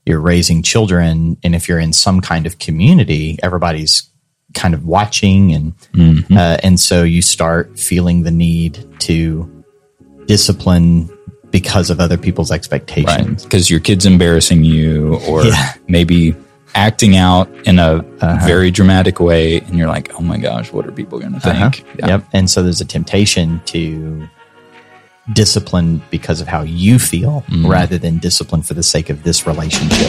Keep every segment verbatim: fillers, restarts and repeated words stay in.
you're raising children, and if you're in some kind of community, everybody's kind of watching, and mm-hmm. uh, and so you start feeling the need to discipline because of other people's expectations. Because right. your kid's embarrassing you, or yeah. maybe acting out in a uh-huh. very dramatic way, and you're like, oh my gosh, what are people going to think? Uh-huh. Yeah. Yep. And so there's a temptation to discipline because of how you feel, mm. rather than discipline for the sake of this relationship.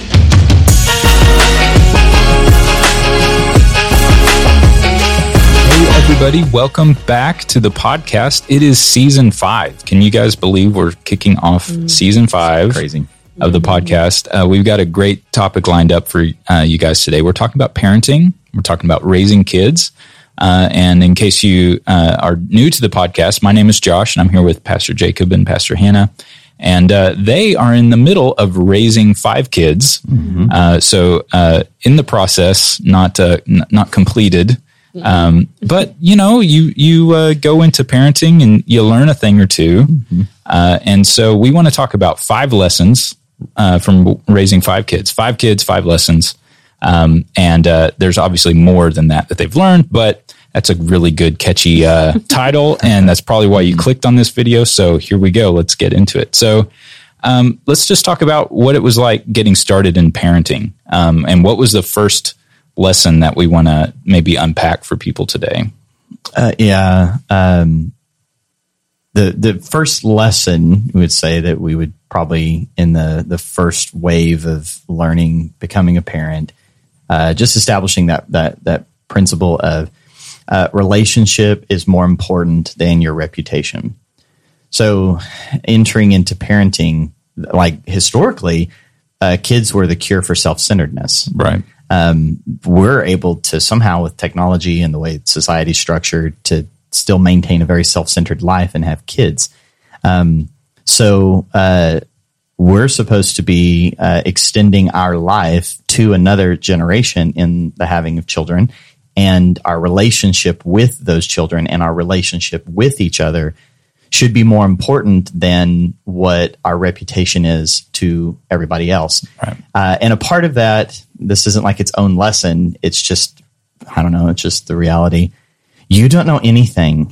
Everybody, welcome back to the podcast. It is season five. Can you guys believe we're kicking off mm. season five Crazy. of the podcast? Uh, we've got a great topic lined up for uh, you guys today. We're talking about parenting. We're talking about raising kids. Uh, and in case you uh, are new to the podcast, my name is Josh, and I'm here with Pastor Jacob and Pastor Hannah. And uh, they are in the middle of raising five kids. Mm-hmm. Uh, so uh, in the process, not uh, n- not completed. Um, but you know, you, you, uh, go into parenting and you learn a thing or two. Mm-hmm. Uh, and so we want to talk about five lessons, uh, from raising five kids, five kids, five lessons. Um, and, uh, there's obviously more than that, that they've learned, but that's a really good, catchy, uh, title. And that's probably why you clicked on this video. So here we go. Let's get into it. So, um, let's just talk about what it was like getting started in parenting. Um, and what was the first lesson that we want to maybe unpack for people today? Uh, yeah. Um, the, the first lesson we would say that we would probably in the, the first wave of learning, becoming a parent, uh, just establishing that, that, that principle of, uh, relationship is more important than your reputation. So entering into parenting, like historically, uh, kids were the cure for self-centeredness. Right. Um, we're able to somehow, with technology and the way society's structured, to still maintain a very self-centered life and have kids. Um, so uh, we're supposed to be uh, extending our life to another generation in the having of children, and our relationship with those children and our relationship with each other should be more important than what our reputation is to everybody else. Right. Uh, and a part of that, this isn't like its own lesson. It's just, I don't know, it's just the reality. You don't know anything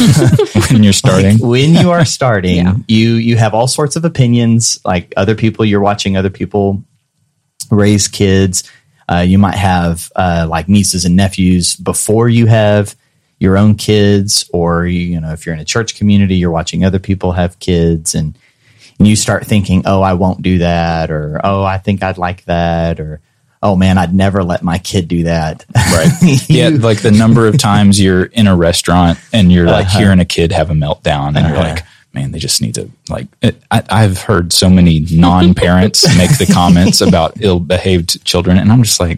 when you're starting. Like, when you are starting, yeah. you you have all sorts of opinions. Like other people, you're watching other people raise kids. Uh, you might have uh, like nieces and nephews before you have your own kids, or, you know, if you're in a church community, you're watching other people have kids, and, and you start thinking, oh, I won't do that, or, oh, I think I'd like that, or, oh man, I'd never let my kid do that. Right. you, yeah. Like the number of times you're in a restaurant and you're like uh-huh. hearing a kid have a meltdown, and uh-huh. you're like, man, they just need to like, it, I, I've heard so many non-parents make the comments about ill-behaved children. And I'm just like,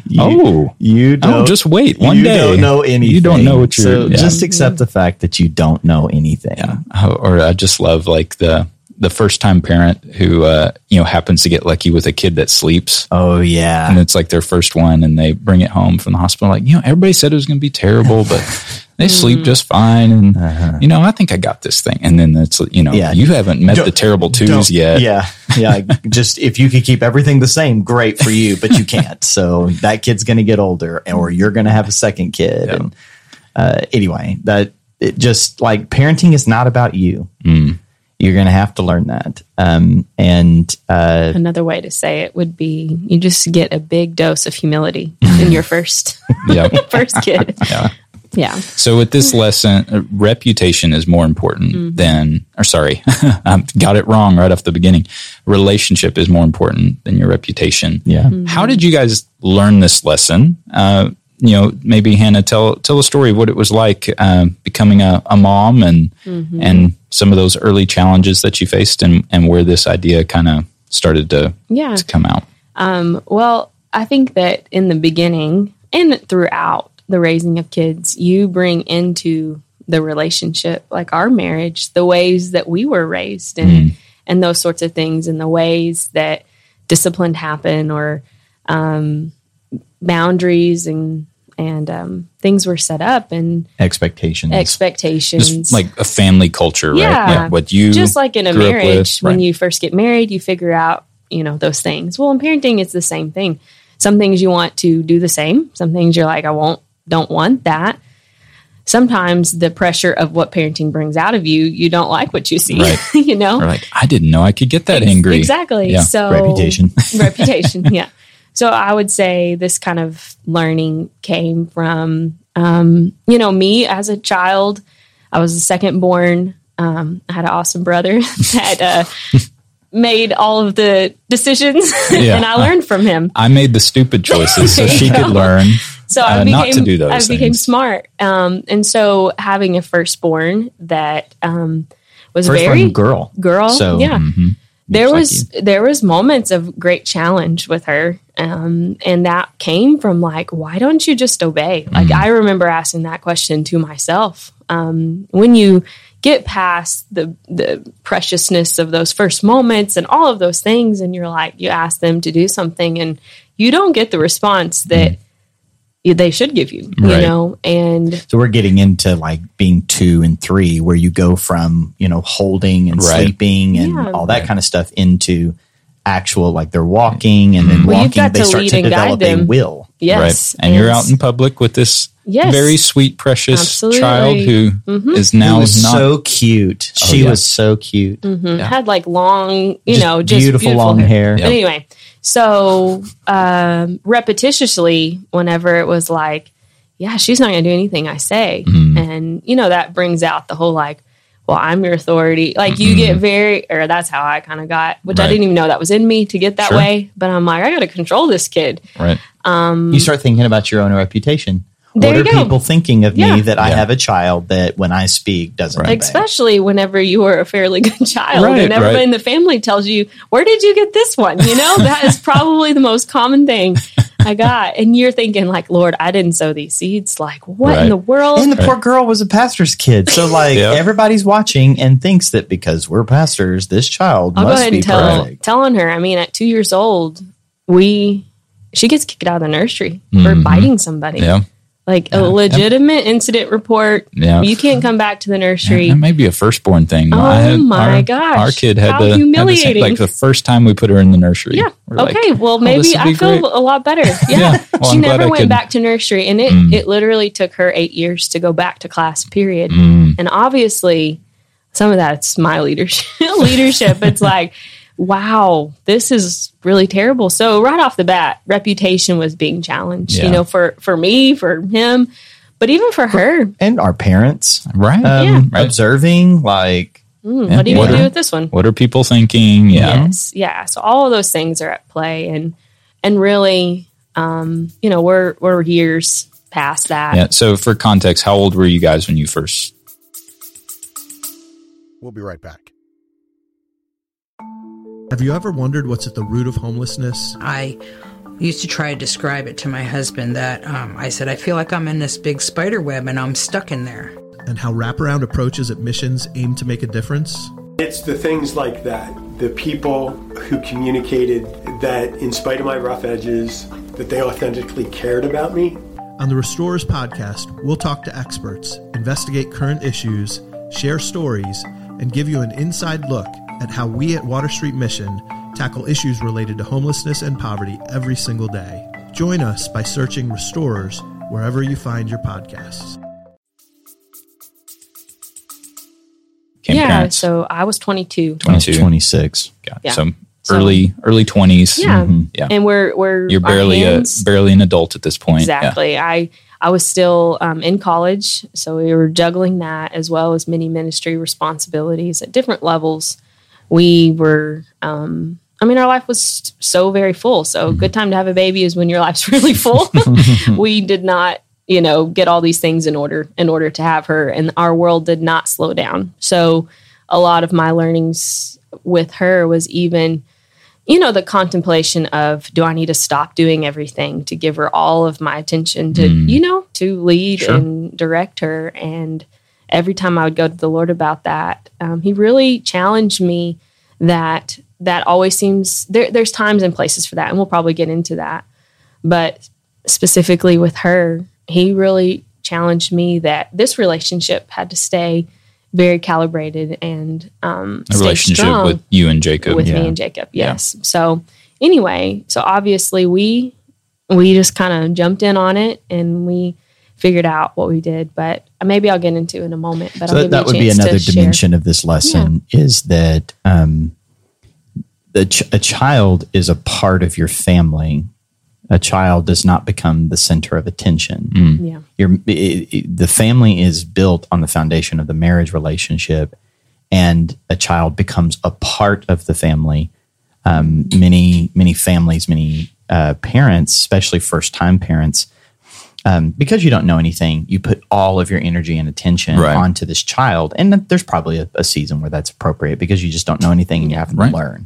oh, you, you don't, oh, just wait one you day. You don't know anything. You don't know what you're, so yeah. just accept the fact that you don't know anything. Yeah. Or I just love like the, the first time parent who, uh, you know, happens to get lucky with a kid that sleeps. Oh yeah. And it's like their first one, and they bring it home from the hospital. Like, you know, everybody said it was going to be terrible, but they sleep just fine. And, uh-huh. you know, I think I got this thing. And then it's, you know, yeah. you haven't met don't, the terrible twos yet. Yeah. Yeah. Just if you could keep everything the same, great for you, but you can't. So that kid's going to get older, or you're going to have a second kid. Yeah. And uh, anyway, that it just like parenting is not about you. Mm. You're going to have to learn that. Um, and uh, another way to say it would be you just get a big dose of humility in your first, first kid. Yeah. Yeah. So with this lesson, uh, reputation is more important mm-hmm. than, or sorry, I got it wrong right off the beginning. Relationship is more important than your reputation. Yeah. Mm-hmm. How did you guys learn this lesson? Uh, you know, maybe Hannah, tell tell a story of what it was like uh, becoming a, a mom, and mm-hmm. and some of those early challenges that you faced, and, and where this idea kind of started to, yeah. to come out. Um, well, I think that in the beginning and throughout the raising of kids, you bring into the relationship, like our marriage, the ways that we were raised, and mm. and those sorts of things, and the ways that discipline happen, or um, boundaries and and um, things were set up, and expectations, expectations, just like a family culture, yeah. right? Yeah, what you just like in a grew up marriage, with, when right. you first get married, you figure out you know, those things. Well, in parenting, it's the same thing. Some things you want to do the same. Some things you're like, I won't, don't want that. Sometimes the pressure of what parenting brings out of you, you don't like what you see, right. you know? Or like, I didn't know I could get that angry. Exactly. Yeah. So Reputation. reputation. Yeah. So I would say this kind of learning came from, um, you know, me as a child. I was the second born. Um, I had an awesome brother that uh, made all of the decisions, Yeah. and I learned from him. I made the stupid choices so There you she go. could learn So uh, I became, not to do those I things. became smart. Um, and so having a firstborn that um, was First very one girl. girl, So, yeah. Mhm. There Like was there was moments of great challenge with her, um, and that came from like, why don't you just obey? Like Mm-hmm. I remember asking that question to myself. Um, when you get past the the preciousness of those first moments and all of those things, and you're like, you ask them to do something, and you don't get the response that they should give you, you Right. know, and So we're getting into like being two and three, where you go from, you know, holding and Right. sleeping and Yeah. all that kind of stuff into actual, like they're walking and then Well, you've walking, got they to start lead to and guide develop a them. will. yes, Right. And you're out in public with this Yes. very sweet, precious Absolutely. child who is now It was not. so cute. Oh, she yeah. was so cute. Mhm. Had like long, you Just know, just beautiful, long hair. But anyway, so um, repetitiously, whenever it was like, yeah, she's not going to do anything I say. Mm-hmm. And, you know, that brings out the whole like, well, I'm your authority. Like you get very, or that's how I kind of got, which I Right. didn't even know that was in me to get that Sure. way. But I'm like, I got to control this kid. Right. You start thinking about your own reputation. There what you are go. people thinking of Yeah. me that I Yeah. have a child that when I speak doesn't obey? Especially whenever you were a fairly good child Right, and everybody right. in the family tells you, where did you get this one? You know, that is probably the most common thing I got. And you're thinking like, Lord, I didn't sow these seeds. Like what Right. in the world? And the poor girl was a pastor's kid. So like Yeah. everybody's watching and thinks that because we're pastors, this child I'll go must ahead be and tell, perfect. telling her, I mean, at two years old, we, she gets kicked out of the nursery for biting somebody. Yeah. Like a legitimate incident report. Yeah. You can't come back to the nursery. That may be a firstborn thing. Oh, my our, gosh. Our kid had How the, had the same, humiliating. like the first time we put her in the nursery. Yeah. we're like, Okay. well, "Oh, maybe this would I be feel great." a lot better. Yeah. Yeah. Well, she I'm glad never I went could- back to nursery, and it, Mm. it literally took her eight years to go back to class, period. Mm. And obviously, some of that's my leadership. leadership. It's like, wow, this is really terrible. So right off the bat, reputation was being challenged, Yeah. you know, for, for me, for him, but even for her. And our parents Right. um, Yeah. Right. observing like Mm, Yeah. What are you What going to are- do with this one? What are people thinking? Yeah. Yes. Yeah. So all of those things are at play, and, and really, um, you know, we're, we're years past that. Yeah. So for context, how old were you guys when you first? We'll be right back. Have you ever wondered what's at the root of homelessness? I used to try to describe it to my husband that um, I said, I feel like I'm in this big spider web and I'm stuck in there. And how wraparound approaches at missions aim to make a difference? It's the things like that, the people who communicated that in spite of my rough edges, that they authentically cared about me. On the Restorers podcast, we'll talk to experts, investigate current issues, share stories, and give you an inside look at how we at Water Street Mission tackle issues related to homelessness and poverty every single day. Join us by searching Restorers wherever you find your podcasts. Came yeah. parents? So I was twenty-two. twenty-two. twenty-six. Got- Yeah. So So- early early twenties. Yeah. Yeah. And we're, we're, You're our barely a hands- barely an adult at this point. Yeah. Exactly. I I was still um, in college, so we were juggling that as well as many ministry responsibilities at different levels. We were, um, I mean, our life was so very full. So, good time to have a baby is when your life's really full. We did not, you know, get all these things in order in order to have her, and our world did not slow down. So, a lot of my learnings with her was even, you know, the contemplation of, do I need to stop doing everything to give her all of my attention to, Mm. you know, to lead Sure. and direct her. And every time I would go to the Lord about that, um, he really challenged me that that always seems, there, there's times and places for that. And we'll probably get into that. But specifically with her, he really challenged me that this relationship had to stay very calibrated and um, A stayed relationship strong with you and Jacob. with yeah. me and Jacob. Yes. So anyway, so obviously we we just kind of jumped in on it and we figured out what we did. But maybe I'll get into it in a moment. But So I'll that, give that would you a be chance another to dimension of this lesson is that um, the ch- a child is a part of your family. A child does not become the center of attention. Share. Yeah. Your, it, it, the family is built on the foundation of the marriage relationship, and a child becomes a part of the family. Um, many, many families, many uh, parents, especially first-time parents, um, because you don't know anything, you put all of your energy and attention Right. onto this child. And there's probably a, a season where that's appropriate because you just don't know anything and you have to Right. learn.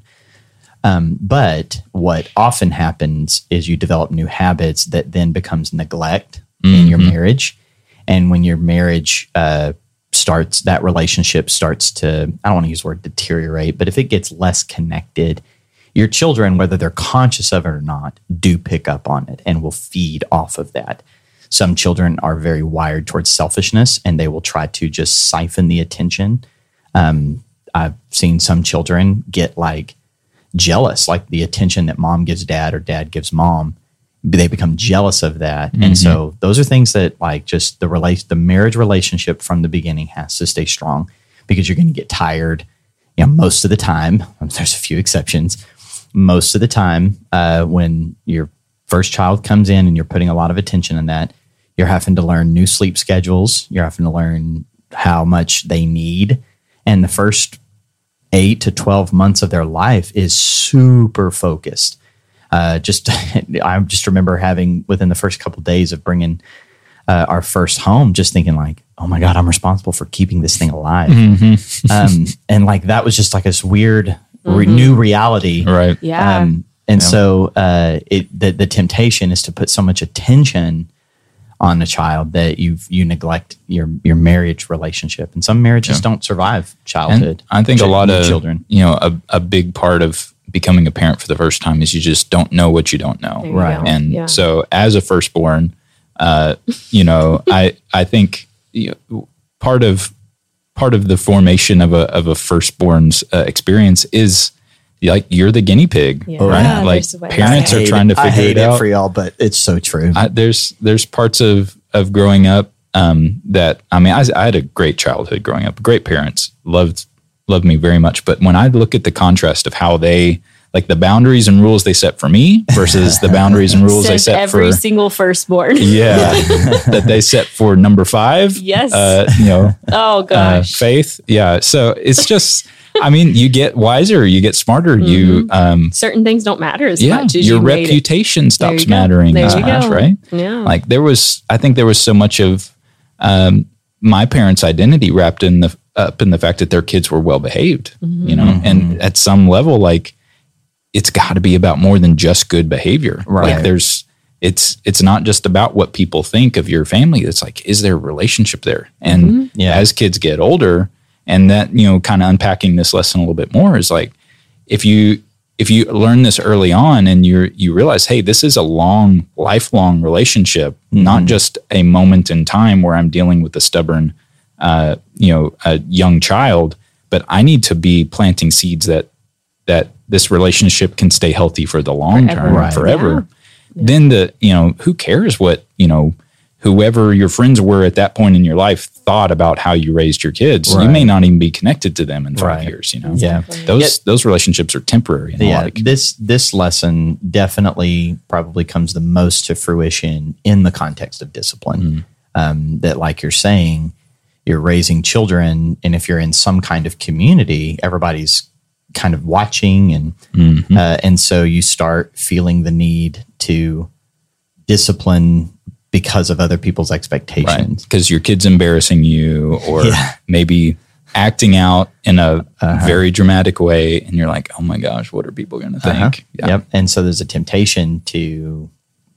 Um, but what often happens is you develop new habits that then becomes neglect in your marriage. And when your marriage uh, starts, that relationship starts to, I don't want to use the word deteriorate, but if it gets less connected, your children, whether they're conscious of it or not, do pick up on it and will feed off of that. Some children are very wired towards selfishness and they will try to just siphon the attention. Um, I've seen some children get like jealous, like the attention that mom gives dad or dad gives mom. They become jealous of that. Mm-hmm. And so those are things that like just the relate, the marriage relationship from the beginning has to stay strong because you're going to get tired, you know, most of the time. There's a few exceptions. Most of the time, uh, when your first child comes in and you're putting a lot of attention on that, you're having to learn new sleep schedules. You're having to learn how much they need. And the first eight to twelve months of their life is super focused. Uh, just, I just remember having within the first couple of days of bringing uh, our first home, just thinking like, oh my God, I'm responsible for keeping this thing alive. Mm-hmm. um, and like, that was just like this weird mm-hmm. re- new reality. Right. Yeah. Um, and Yeah. so uh, it the, the temptation is to put so much attention on a child that you you neglect your your marriage relationship, and some marriages Yeah. don't survive childhood. And I think a ch- lot of children, you know, a, a big part of becoming a parent for the first time is you just don't know what you don't know, There you Right. go. and Yeah. so as a firstborn, uh, you know, I I think you know, part of part of the formation of a of a firstborn's uh, experience is like you're the guinea pig, Yeah. right? Yeah, like there's a way. parents I are hate trying it. to I figure hate it out. for y'all, but it's so true. I, there's there's parts of of growing up um, that I mean I, I had a great childhood growing up. Great parents loved loved me very much. But when I look at the contrast of how they like the boundaries and rules they set for me versus the boundaries and rules they Says set every for single firstborn. yeah that they set for number five. Yes. uh, you know Oh uh, gosh. faith. Yeah, so it's just I mean you get wiser, you get smarter. Mm-hmm. You um, Certain things don't matter as yeah, much as your you made it. reputation There stops you go. mattering There as you much, go. right? Yeah. Like there was, I think there was so much of um, my parents' identity wrapped in the up in the fact that their kids were well behaved, Mm-hmm. you know, and at some level, like it's got to be about more than just good behavior. Right. Like there's, it's it's not just about what people think of your family. It's like, is there a relationship there? And Mm-hmm. Yeah. as kids get older, and that you know, kind of unpacking this lesson a little bit more is like, if you if you learn this early on and you you realize, hey, this is a long, lifelong relationship, not just a moment in time where I'm dealing with a stubborn, uh, you know, a young child, but I need to be planting seeds that that this relationship can stay healthy for the long Forever. term, Right. forever. Then the you know, who cares what you know. Whoever your friends were at that point in your life thought about how you raised your kids. You Right. may not even be connected to them in five Right. years. You know, Yeah. those Yeah. those relationships are temporary. In a yeah, lot of cases. this this lesson definitely probably comes the most to fruition in the context of discipline. Um, that, like you're saying, you're raising children, and if you're in some kind of community, everybody's kind of watching, and uh, and so you start feeling the need to discipline because of other people's right? expectations. Because your kid's embarrassing you, or Yeah. maybe acting out in a very dramatic way, and you're like, "Oh my gosh, what are people going to think?" Uh-huh. Yeah. Yep. And so there's a temptation to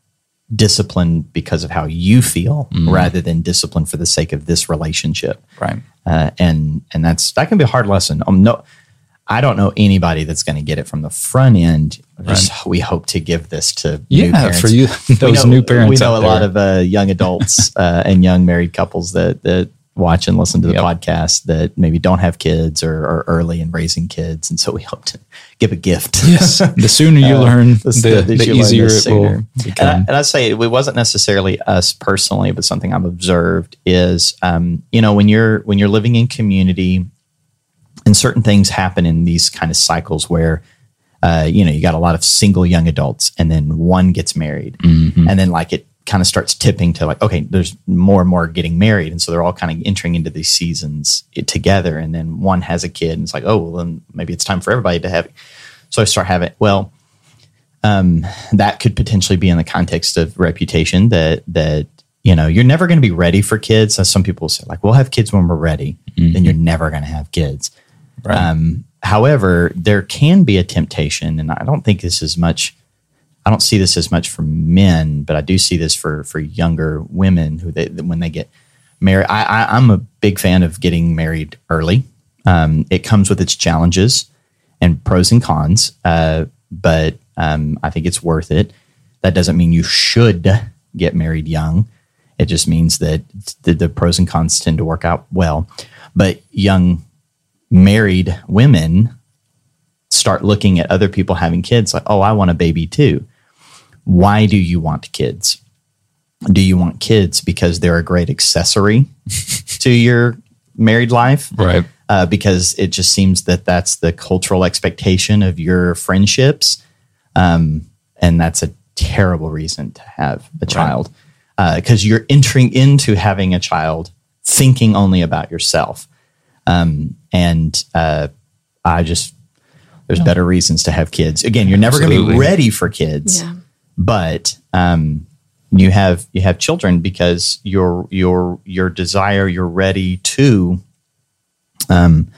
discipline because of how you feel rather than discipline for the sake of this relationship. Right. Uh, and and that's that can be a hard lesson. Um, no, I don't know anybody that's going to get it from the front end. Just we hope to give this to new Yeah, parents. for you, We those know- new parents. We know out a lot there. of uh, young adults uh, and young married couples that that watch and listen to the Yep. podcast that maybe don't have kids or are early in raising kids. And so we hope to give a gift. Yes. The sooner you Uh, learn, the- the, the- the you learn easier the it sooner. will And, I, become. and I say it wasn't necessarily us personally, but something I've observed is, um, you know, when you're when you're living in community, and certain things happen in these kind of cycles where, uh, you know, you got a lot of single young adults, and then one gets married, Mm-hmm. and then like it kind of starts tipping to like, okay, there's more and more getting married, and so they're all kind of entering into these seasons together, and then one has a kid, and it's like, oh, well, then maybe it's time for everybody to have it. So I start having well. Um, that could potentially be in the context of reputation that, that, you know, you're never going to be ready for kids. As some people say, like, we'll have kids when we're ready, Mm-hmm. then you're never going to have kids. Right. Um, however, there can be a temptation, and I don't think this is much, I don't see this as much for men, but I do see this for, for younger women who they, when they get married. I, I, I'm a big fan of getting married early. Um, it comes with its challenges and pros and cons, uh, but um, I think it's worth it. That doesn't mean you should get married young. It just means that the, the pros and cons tend to work out well. But young married women start looking at other people having kids like, oh, I want a baby too. Why do you want kids? Do you want kids because they're a great accessory to your married life? Right. Uh, because it just seems that that's the cultural expectation of your friendships. Um, and that's a terrible reason to have a child, because uh, you're entering into having a child thinking only about yourself. Um, and uh, I just, there's better reasons to have kids. Again, you're never going to be Absolutely. ready for kids, Yeah. but um, you have you have children because your your your desire, you're ready to um,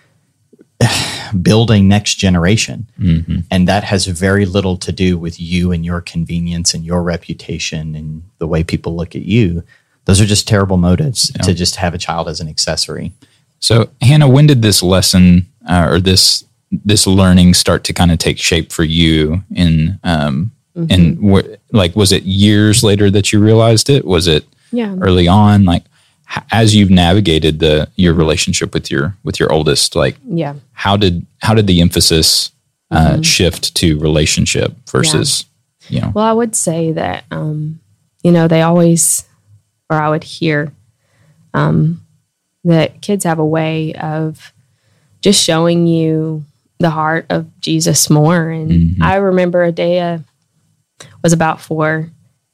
build a next generation. Mm-hmm. And that has very little to do with you and your convenience and your reputation and the way people look at you. Those are just terrible motives Yeah. to just have a child as an accessory. So, Hannah, when did this lesson uh, or this this learning start to kind of take shape for you? In um, Mm-hmm. and wh- like, was it years later that you realized it? Was it Yeah. early on? Like, h- as you've navigated the your relationship with your with your oldest, like, Yeah. how did how did the emphasis uh, Mm-hmm. shift to relationship versus you know? Well, I would say that, um, you know, they always, or I would hear um, that kids have a way of just showing you the heart of Jesus more. And Mhm. I remember Adea was about four,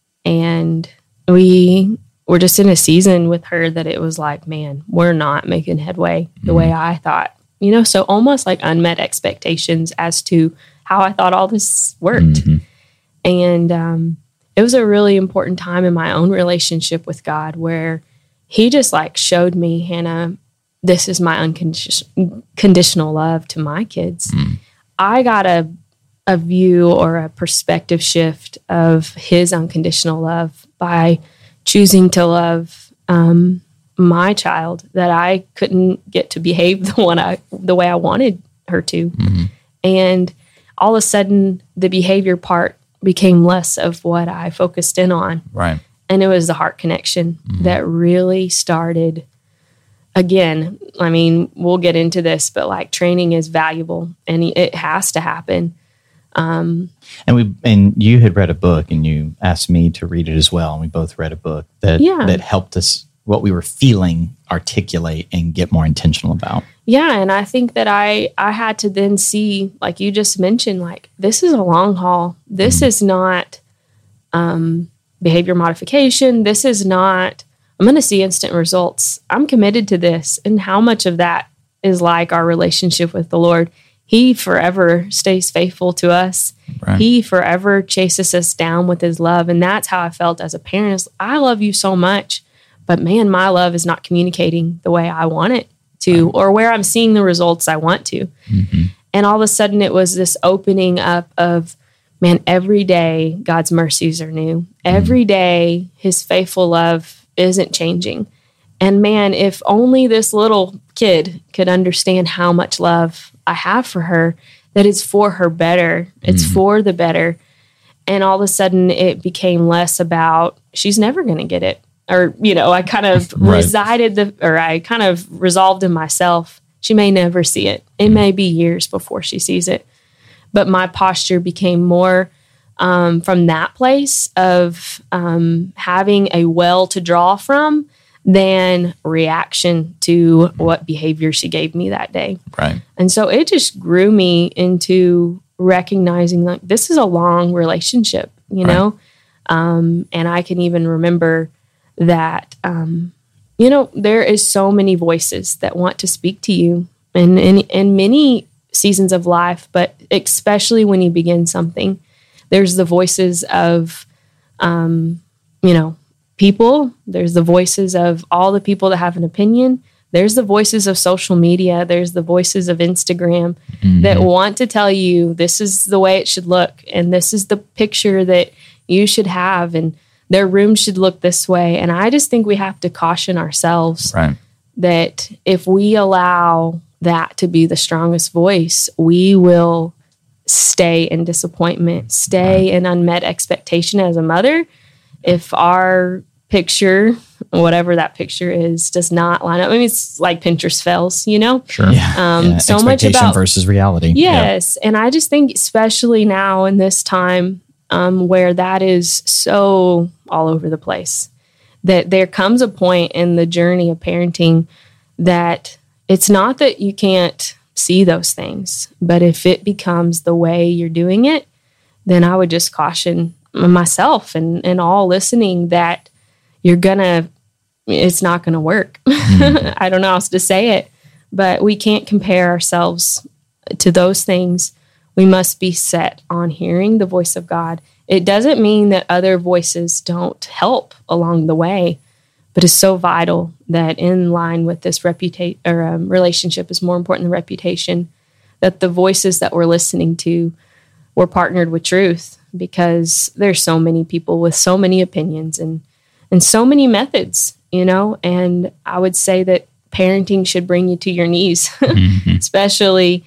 and we were just in a season with her that it was like, man, we're not making headway the way I thought, you know, so almost like unmet expectations as to how I thought all this worked. Mhm. And um, it was a really important time in my own relationship with God where he just like showed me, Hannah, this is my unconditional love to my kids. I got a, a view or a perspective shift of his unconditional love by choosing to love um, my child that I couldn't get to behave the one I, the way I wanted her to. And all of a sudden the behavior part became less of what I focused in on. Right. And it was the heart connection that really started. Again, I mean, we'll get into this, but like training is valuable and it has to happen. And we and you had read a book, and you asked me to read it as well. And we both read a book that Yeah. that helped us what we were feeling articulate and get more intentional about. Yeah, and I think that I I had to then see, like you just mentioned, like this is a long haul. This is not um, behavior modification. This is not, I'm going to see instant results. I'm committed to this. And how much of that is like our relationship with the Lord? He forever stays faithful to us. Right. He forever chases us down with his love. And that's how I felt as a parent. Is I love you so much, but man, my love is not communicating the way I want it to, or where I'm seeing the results I want to. Mm-hmm. And all of a sudden it was this opening up of, man, every day God's mercies are new. Every day his faithful love isn't changing. And man, if only this little kid could understand how much love I have for her, that it's for her better. It's for the better. And all of a sudden it became less about, she's never going to get it. or, you know, I kind of Right. resided the, or I kind of resolved in myself, she may never see it. It Mm-hmm. may be years before she sees it. But my posture became more um, from that place of um, having a well to draw from than reaction to what behavior she gave me that day. Right. And so it just grew me into recognizing like this is a long relationship, you Right. know? Um, and I can even remember that, um, you know, there is so many voices that want to speak to you in, in, in many seasons of life, but especially when you begin something, there's the voices of, um, you know, people. There's the voices of all the people that have an opinion. There's the voices of social media. There's the voices of Instagram that want to tell you this is the way it should look. And this is the picture that you should have. And their room should look this way. And I just think we have to caution ourselves Right. that if we allow that to be the strongest voice, we will stay in disappointment, stay in unmet expectation as a mother. If our picture, whatever that picture is, does not line up. I mean, it's like Pinterest fails, you know? Sure. Yeah. Um, yeah. so much Expectation about- versus reality. Yes. And I just think, especially now in this time um, where that is so all over the place, that there comes a point in the journey of parenting that it's not that you can't see those things, but if it becomes the way you're doing it, then I would just caution myself and, and all listening that you're gonna, it's not gonna work. Mm-hmm. I don't know how else to say it, but we can't compare ourselves to those things. We must be set on hearing the voice of God. It doesn't mean that other voices don't help along the way, but it's so vital that in line with this reputation or um, relationship is more important than reputation, that the voices that we're listening to were partnered with truth, because there's so many people with so many opinions and, and so many methods, you know, and I would say that parenting should bring you to your knees, mm-hmm. especially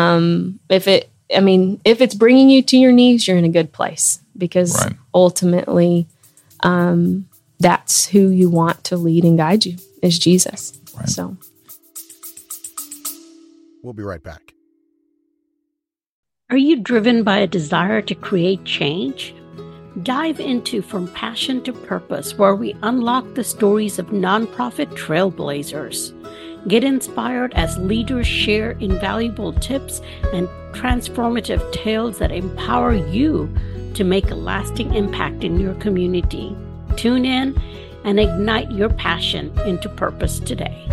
um, if it, I mean, if it's bringing you to your knees, you're in a good place, because Right. ultimately um, that's who you want to lead and guide you is Jesus. Right. So We'll be right back. Are you driven by a desire to create change? Dive into From Passion to Purpose, where we unlock the stories of nonprofit trailblazers. Get inspired as leaders share invaluable tips and transformative tales that empower you to make a lasting impact in your community. Tune in and ignite your passion into purpose today.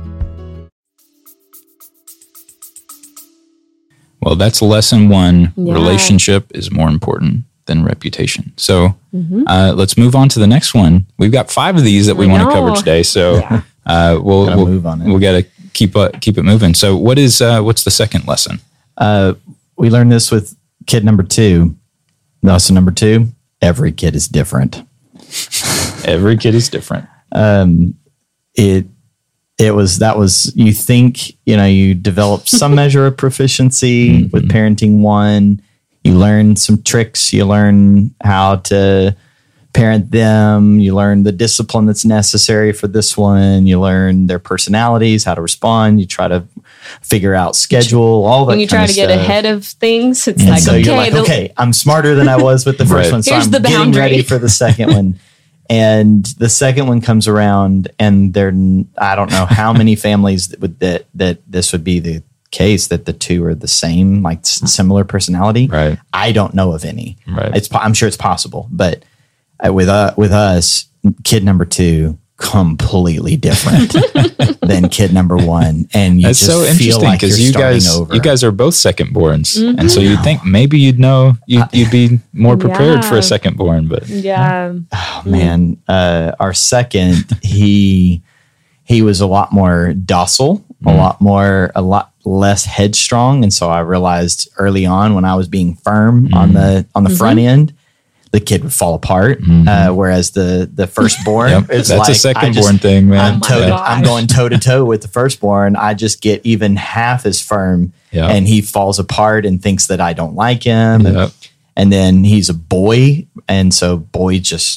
Well, that's lesson one. Yeah. Relationship is more important than reputation. So mm-hmm. uh, let's move on to the next one. We've got five of these that we I want to know. cover today. So Yeah. uh, we'll Gotta we'll move on it. we got to keep uh, keep it moving. So what is uh, what's the second lesson? Uh, we learned this with kid number two. Lesson number two: every kid is different. Every kid is different. Um, it it was that was you think you know you develop some measure of proficiency with parenting one. You learn some tricks. You learn how to parent them. You learn the discipline that's necessary for this one. You learn their personalities, how to respond. You try to figure out schedule, all that when you kind try of to get stuff. ahead of things, it's And like, so okay, you're like, the- okay, I'm smarter than I was with the first Right. one. So Here's I'm the getting boundary. ready for the second one. And the second one comes around, and there, I don't know how many families that would that that this would be the case that the two are the same, like s- similar personality. Right. I don't know of any. Right. It's po- I'm sure it's possible, but uh, with uh, with us, kid number two completely different than kid number one, and you That's just so feel interesting like you're because you starting guys over. you guys are both second borns, Mm-hmm. and so you'd think maybe you'd know you'd, you'd be more prepared for Yeah. a second born, but yeah, Oh, man, uh, our second, he he was a lot more docile, a lot more, a lot less headstrong, and so I realized early on when I was being firm on the on the front end, the kid would fall apart. Uh, whereas the the firstborn, Yep. it's That's like a I second just- born thing, man. I'm, Oh my toe- gosh. I'm going toe to toe with the firstborn. I just get even half as firm, Yeah. and he falls apart and thinks that I don't like him. And- Yep. and then he's a boy, and so boy just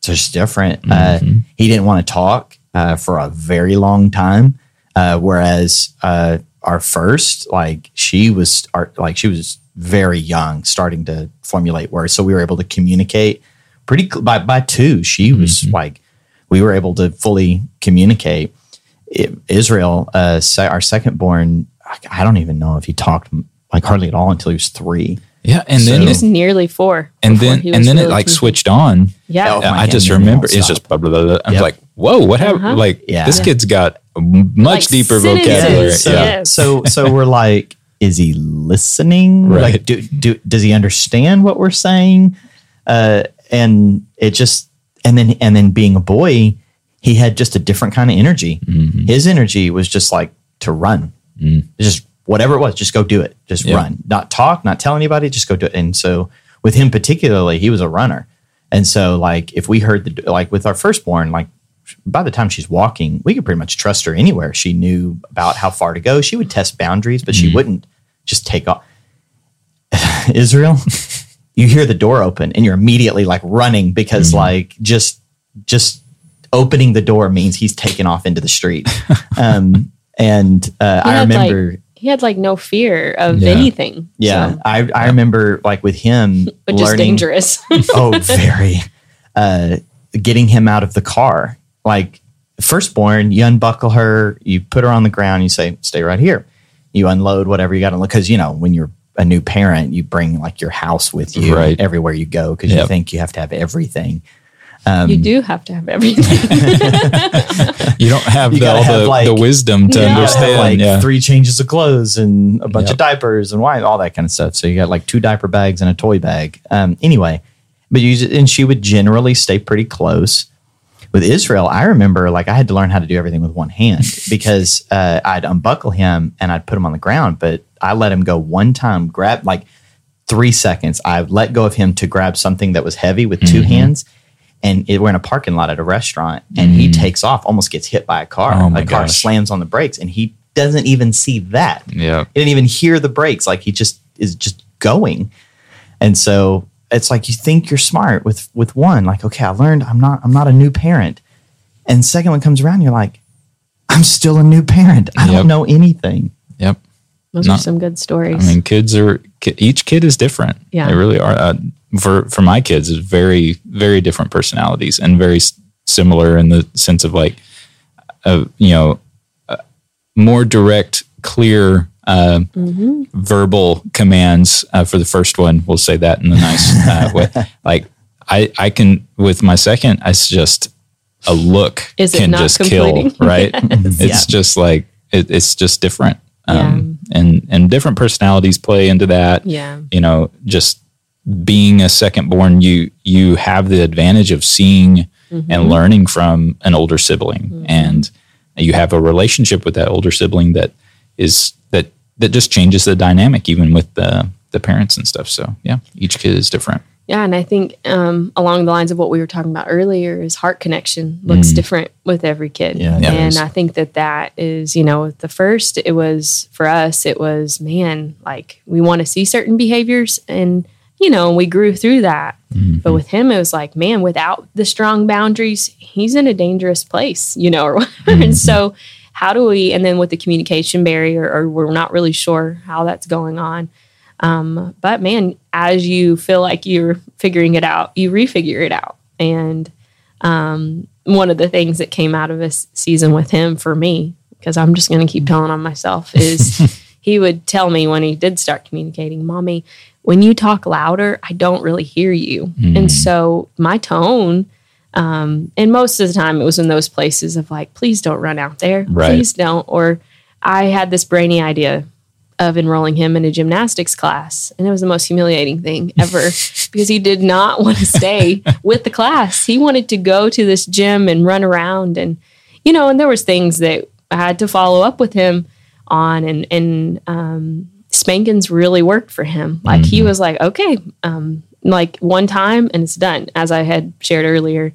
So it's different. Mm-hmm. Uh, he didn't want to talk uh, for a very long time. Uh, whereas uh, our first, like she was, our, like she was very young, starting to formulate words. So we were able to communicate pretty by by two. She was mm-hmm. like, we were able to fully communicate. It, Israel, uh, our second born, I don't even know if he talked like hardly at all until he was three. Yeah, and so, then he was nearly four, and then and then really it like cool. switched on. Yeah, oh, I just remember it's just blah blah blah. I'm yep. like, whoa, what happened? Uh-huh. Like yeah. this yeah. kid's got much like deeper vocabulary. So, yeah. so so we're like, is he listening? Right. Like, do, do does he understand what we're saying? Uh, and it just and then and then being a boy, he had just a different kind of energy. Mm-hmm. His energy was just like to run, mm. just. Whatever it was, just go do it. Just yep. run. Not talk, not tell anybody, just go do it. And so with him particularly, he was a runner. And so like if we heard the, like with our firstborn, like by the time she's walking, we could pretty much trust her anywhere. She knew about how far to go. She would test boundaries, but mm-hmm. she wouldn't just take off. Israel, you hear the door open and you're immediately like running because mm-hmm. like just, just opening the door means he's taken off into the street. Um, and uh, I remember... Like- He had like no fear of yeah. anything. Yeah. So. I, I remember like with him, which learning, is dangerous. oh, very, uh, getting him out of the car. Like firstborn, you unbuckle her, you put her on the ground, you say, stay right here. You unload whatever you got to look. Cause you know, when you're a new parent, you bring like your house with you right. everywhere you go. Cause yep. you think you have to have everything. Um, you do have to have everything. You don't have you the, all the, like, the wisdom to yeah, understand. Like yeah. three changes of clothes and a bunch yep. of diapers and wine, all that kind of stuff. So you got like two diaper bags and a toy bag. Um, anyway, but you and she would generally stay pretty close. With Israel, I remember like I had to learn how to do everything with one hand because uh, I'd unbuckle him and I'd put him on the ground, but I let him go one time, grab like three seconds. I let go of him to grab something that was heavy with two mm-hmm. hands. And it, we're in a parking lot at a restaurant, and mm. he takes off, almost gets hit by a car. Oh my a car gosh. slams on the brakes, and he doesn't even see that. Yeah, he didn't even hear the brakes. Like he just is just going. And so it's like you think you're smart with with one. Like, okay, I learned I'm not I'm not a new parent. And second one comes around, you're like, I'm still a new parent. I yep. don't know anything. Yep. Those not, are some good stories. I mean, kids are each kid is different. Yeah, they really are. Uh, for for my kids, is very very different personalities and very s- similar in the sense of like, uh, you know, uh, more direct, clear, uh, mm-hmm. verbal commands uh, for the first one. We'll say that in a nice uh, way. Like I I can with my second, it's just a look is can it not just completing? Kill, right? Yes. It's yeah. just like it, it's just different. Um, yeah. and, and different personalities play into that. Yeah. You know, just being a second born, you, you have the advantage of seeing mm-hmm. and learning from an older sibling. Mm-hmm. And you have a relationship with that older sibling that is, that, that just changes the dynamic even with the, the parents and stuff. So yeah, each kid is different. Yeah, and I think um, along the lines of what we were talking about earlier is heart connection looks mm. different with every kid. Yeah, and I think that that is, you know, with the first, it was, for us, it was, man, like we want to see certain behaviors and, you know, we grew through that. Mm-hmm. But with him, it was like, man, without the strong boundaries, he's in a dangerous place, you know, or whatever. Mm-hmm. And so how do we, and then with the communication barrier, or we're not really sure how that's going on. Um, but man, as you feel like you're figuring it out, you refigure it out. And um, one of the things that came out of this season with him for me, because I'm just going to keep telling on myself, is he would tell me when he did start communicating, Mommy, when you talk louder, I don't really hear you. Mm. And so my tone, um, and most of the time it was in those places of like, please don't run out there. Right. Please don't. Or I had this brainy idea of enrolling him in a gymnastics class. And it was the most humiliating thing ever because he did not want to stay with the class. He wanted to go to this gym and run around. And, you know, and there was things that I had to follow up with him on. And, and um, spankings really worked for him. Like mm-hmm. he was like, okay, um, like one time and it's done. As I had shared earlier,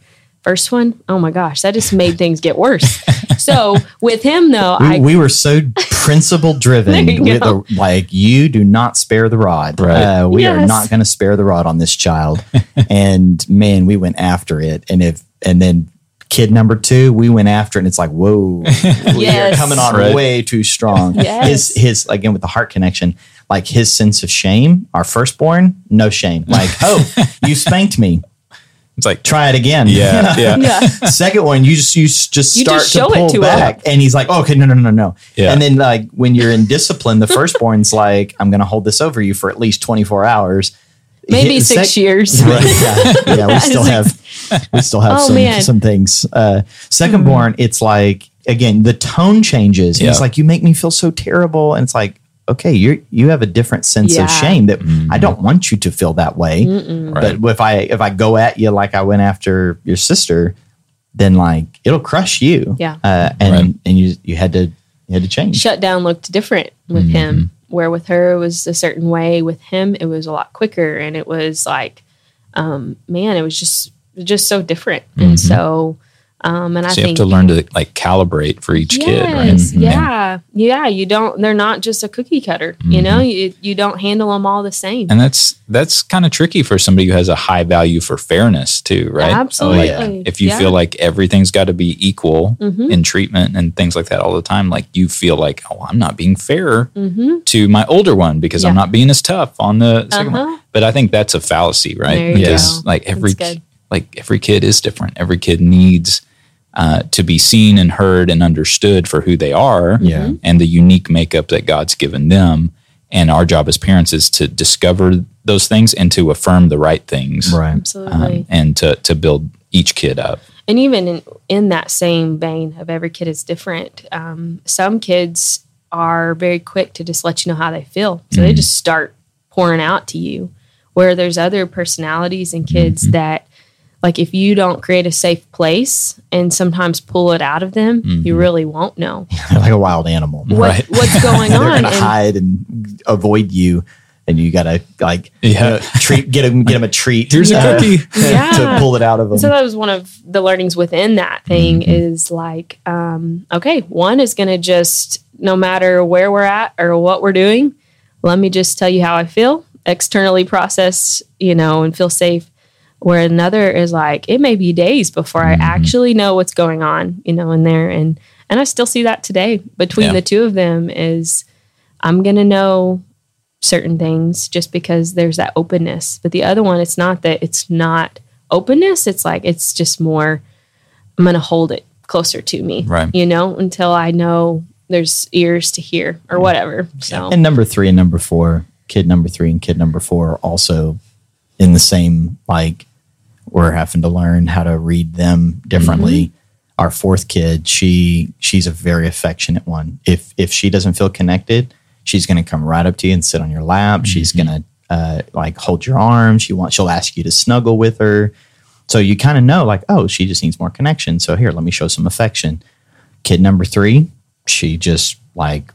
first one, oh my gosh, that just made things get worse. So with him though, we, I we were so principle driven There you with go. the, like, you do not spare the rod. Right. Uh, we are Yes. not going to spare the rod on this child. And man, we went after it. And if, and then kid number two, we went after it, and it's like, whoa, we are Yes. coming on Right. way too strong. Yes. His, his, again, with the heart connection, like his sense of shame, our firstborn, no shame. Like, oh, you spanked me. It's like, Try it again. yeah, yeah. yeah. Second one, you just you s- just You start just show to it pull to back, him. and he's like, oh, "Okay, no, no, no, no." Yeah. And then, like, when you're in discipline, the firstborn's like, "I'm going to hold this over you for at least twenty-four hours." Maybe Hit- six sec- years. Right? Yeah, yeah. We still have we still have Oh, some man. some things. Uh, second born, it's like, again, the tone changes. And Yeah. It's like, you make me feel so terrible, and it's like, okay, you you have a different sense Yeah. of shame that I don't want you to feel that way. Right. But if I if I go at you like I went after your sister, then like it'll crush you. Yeah. Uh, and Right. and you you had to you had to change. Shutdown looked different with him, where with her it was a certain way. With him, it was a lot quicker, and it was like, um, man, it was just just so different. And so, um, and I So you have think to learn to like calibrate for each kid, right? yes, yeah, yeah. You don't. They're not just a cookie cutter. You know, you you don't handle them all the same. And that's that's kind of tricky for somebody who has a high value for fairness too, right? Absolutely. Like, if you Yeah. feel like everything's got to be equal Mhm. in treatment and things like that all the time, like you feel like, oh, I'm not being fair Mhm. to my older one because I'm Yeah. not being as tough on the second Uh-huh. one. But I think that's a fallacy, right? There you Because go. like every That's good. like every kid is different. Every kid needs uh, to be seen and heard and understood for who they are, Yeah. and the unique makeup that God's given them. And our job as parents is to discover those things and to affirm the right things, Right. Absolutely. um, and to to build each kid up. And even in, in that same vein of every kid is different, um, some kids are very quick to just let you know how they feel. So they just start pouring out to you. Where there's other personalities and kids that, like, if you don't create a safe place and sometimes pull it out of them, you really won't know They're like a wild animal. what, Right. what's going They're on. gonna And- hide and avoid you, and you gotta like Yeah. uh, treat get them get them a treat. Here's a uh, cookie. Yeah. to pull it out of them. So that was one of the learnings within that thing is like, um, okay, one is going to just, no matter where we're at or what we're doing, let me just tell you how I feel, externally process, you know, and feel safe. Where another is like, it may be days before I actually know what's going on, you know, in there. And, and I still see that today between Yeah. the two of them is I'm going to know certain things just because there's that openness. But the other one, it's not that it's not openness. It's like, it's just more, I'm going to hold it closer to me, Right. you know, until I know there's ears to hear or whatever. So, And number three and number four, kid number three and kid number four are also in the same, like, we're having to learn how to read them differently. Mm-hmm. Our fourth kid, she she's a very affectionate one. If if she doesn't feel connected, she's going to come right up to you and sit on your lap. She's going to uh, like hold your arm. She wants she'll ask you to snuggle with her. So you kind of know, like, oh, she just needs more connection. So here, let me show some affection. Kid number three, she just like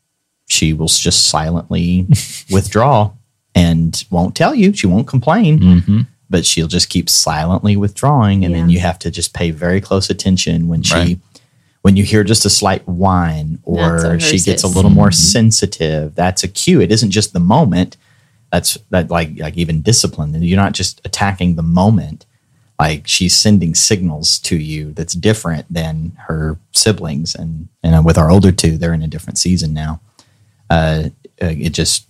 she will just silently withdraw and won't tell you. She won't complain, Mm-hmm. but she'll just keep silently withdrawing. And then Yeah. you have to just pay very close attention when she, Right. when you hear just a slight whine That's or what she hers gets a is. little more sensitive. That's a cue. It isn't just the moment. That's that like, like even discipline. You're not just attacking the moment. Like she's sending signals to you that's different than her siblings. And, and with our older two, they're in a different season now. Uh, it just,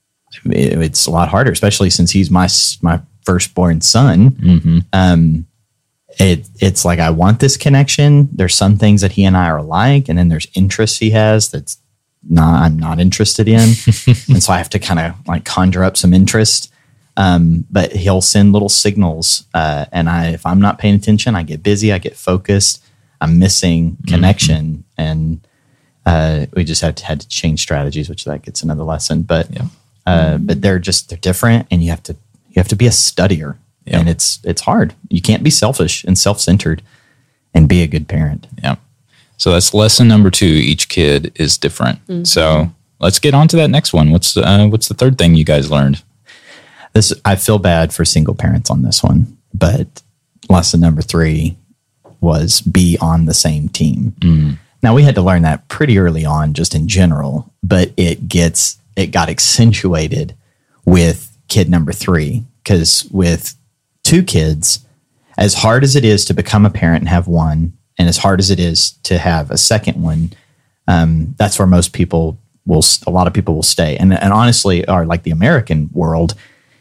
it, it's a lot harder, especially since he's my, s- my firstborn son. Mm-hmm. Um, it, it's like, I want this connection. There's some things that he and I are alike, and then there's interests he has that's not, I'm not interested in. And so I have to kind of like conjure up some interest. Um, but he'll send little signals. Uh, and I, if I'm not paying attention, I get busy, I get focused, I'm missing connection. And, uh, we just had to, had to change strategies, which that gets another lesson, but, Yeah. uh, but they're just, they're different, and you have to, you have to be a studier. Yeah. And it's, it's hard. You can't be selfish and self-centered and be a good parent. Yeah. So that's lesson number two. Each kid is different. So let's get on to that next one. What's uh, what's the third thing you guys learned? This, I feel bad for single parents on this one, but lesson number three was be on the same team. Mm. Now we had to learn that pretty early on, just in general, but it gets it got accentuated with kid number three, because with two kids, as hard as it is to become a parent and have one, and as hard as it is to have a second one, um, that's where most people will, a lot of people will stay. And, and honestly, or like the American world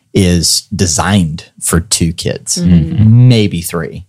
is designed for two kids, mm-hmm. maybe three.